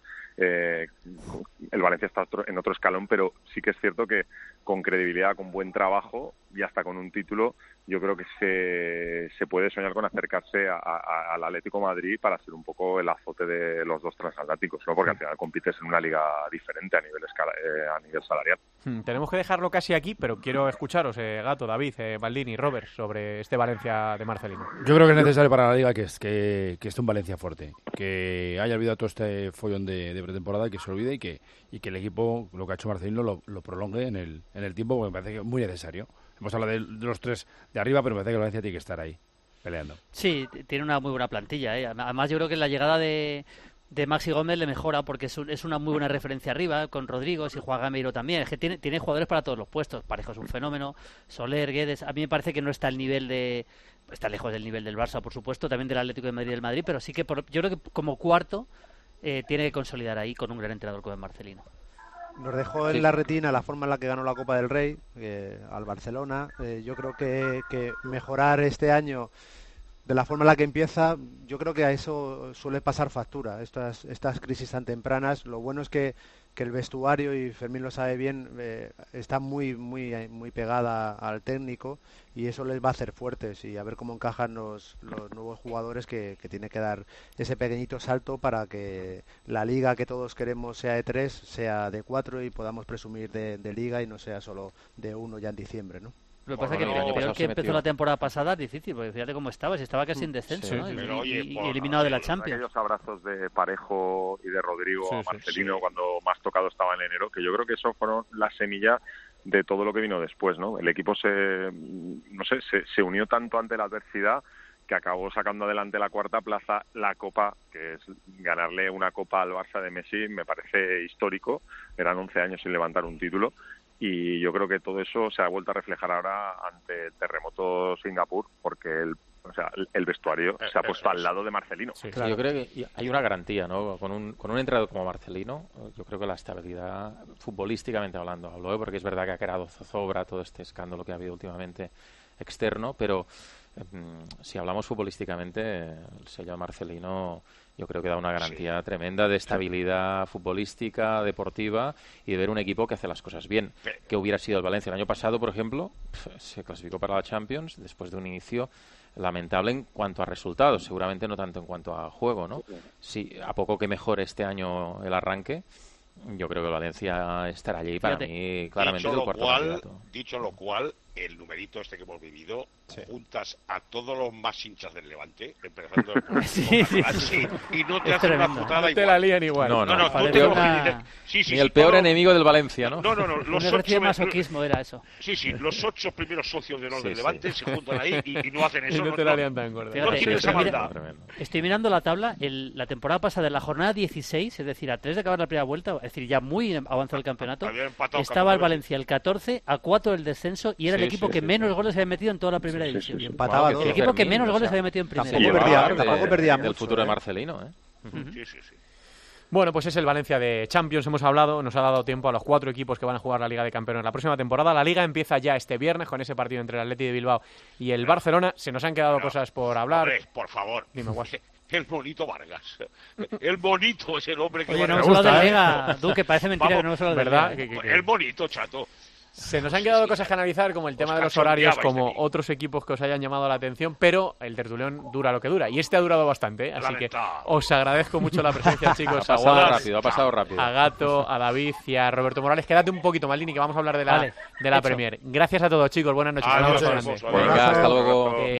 El Valencia está en otro escalón, pero sí que es cierto que con credibilidad, con buen trabajo y hasta con un título, yo creo que se puede soñar con acercarse al Atlético de Madrid para ser un poco el azote de los dos transatlánticos, ¿no? Porque al final compites en una liga diferente a nivel salarial. Tenemos que dejarlo casi aquí, pero quiero escucharos, Gato, David, Maldini, Robert, sobre este Valencia de Marcelino. Yo creo que es necesario para la Liga que esté un Valencia fuerte, que haya olvidado todo este follón de pretemporada, que se olvide y que el equipo, lo que ha hecho Marcelino, lo prolongue en el tiempo, porque me parece que es muy necesario. Hemos hablado de los tres de arriba, pero me parece que Valencia tiene que estar ahí, peleando. Sí, tiene una muy buena plantilla, ¿eh? Además, yo creo que la llegada de de Maxi Gómez le mejora porque es una muy buena referencia arriba, con Rodrigo, si juega Gameiro también. Es que tiene jugadores para todos los puestos. Parejo es un fenómeno, Soler, Guedes. A mí me parece que no está al nivel de... Está lejos del nivel del Barça, por supuesto, también del Atlético de Madrid y del Madrid, pero sí que yo creo que como cuarto tiene que consolidar ahí con un gran entrenador como Marcelino. Nos dejó en la retina la forma en la que ganó la Copa del Rey al Barcelona. Yo creo que mejorar este año de la forma en la que empieza, yo creo que a eso suele pasar factura, estas crisis tan tempranas. Lo bueno es que el vestuario, y Fermín lo sabe bien, está muy pegada al técnico, y eso les va a hacer fuertes, y a ver cómo encajan los nuevos jugadores que tiene que dar ese pequeñito salto para que la liga que todos queremos sea de 3, sea de 4 y podamos presumir de liga y no sea solo de 1 ya en diciembre, ¿no? Lo que pasa es que creo que empezó la temporada pasada es difícil, porque fíjate cómo estaba casi en descenso, ¿no? Pero, y eliminado de la Champions. Aquellos abrazos de Parejo y de Rodrigo a Marcelino cuando más tocado estaba en enero, que yo creo que eso fueron la semilla de todo lo que vino después, ¿no? El equipo se unió tanto ante la adversidad que acabó sacando adelante la cuarta plaza, la Copa, que es ganarle una Copa al Barça de Messi, me parece histórico. Eran 11 años sin levantar un título. Y yo creo que todo eso se ha vuelto a reflejar ahora ante el terremoto Singapur, porque el vestuario se ha puesto al lado de Marcelino. Sí, claro. Yo creo que hay una garantía, ¿no? Con un entrenador como Marcelino, yo creo que la estabilidad, futbolísticamente hablando, hablo, porque es verdad que ha creado zozobra todo este escándalo que ha habido últimamente externo, pero si hablamos futbolísticamente, el sello de Marcelino yo creo que da una garantía tremenda de estabilidad futbolística, deportiva, y de ver un equipo que hace las cosas bien. Que hubiera sido el Valencia el año pasado, por ejemplo, se clasificó para la Champions después de un inicio lamentable en cuanto a resultados, seguramente no tanto en cuanto a juego, ¿no? Sí, a poco que mejore este año el arranque, yo creo que el Valencia estará allí para mí claramente el cuarto candidato. Dicho lo cual, el numerito este que hemos vivido, juntas a todos los más hinchas del Levante, empezando por y no te hacen una putada no igual. te la lían igual. No, tú te ni el peor enemigo del Valencia, ¿no? No, los un ejercicio de masoquismo era eso. Sí, los 8 primeros socios del Levante se juntan ahí y no hacen eso. Y no te la lían tan gorda. No tienen esa maldad. Estoy mirando la tabla, la temporada pasada, en la jornada 16, es decir, a 3 de acabar la primera vuelta, es decir, ya muy avanzado el campeonato, estaba el Valencia el 14 a 4 del descenso y era el equipo que menos goles había metido en toda la primera división. Empataba el equipo que menos goles había metido en primera. Tampoco perdía mucho. El futuro de Marcelino, Sí. Bueno, pues es el Valencia de Champions, hemos hablado, nos ha dado tiempo a los 4 equipos que van a jugar la Liga de Campeones la próxima temporada. La Liga empieza ya este viernes con ese partido entre el Atleti de Bilbao y el Barcelona. Se nos han quedado cosas por hablar. Hombre, por favor. Dime, Guas. El bonito Vargas. El bonito es el hombre que... Oye, no hemos hablado de la Liga, Duque, parece mentira que no hemos hablado de la Liga. El bonito, chato. Se nos han quedado cosas que analizar, como el tema de los horarios, como otros equipos que os hayan llamado la atención, pero el tertulión dura lo que dura. Y este ha durado bastante, así que os agradezco mucho la presencia, chicos. Ha pasado rápido. A Gato, a David y a Roberto Morales. Quédate un poquito, Maldini, que vamos a hablar de la Premier. Gracias a todos, chicos. Buenas noches. Venga, hasta luego.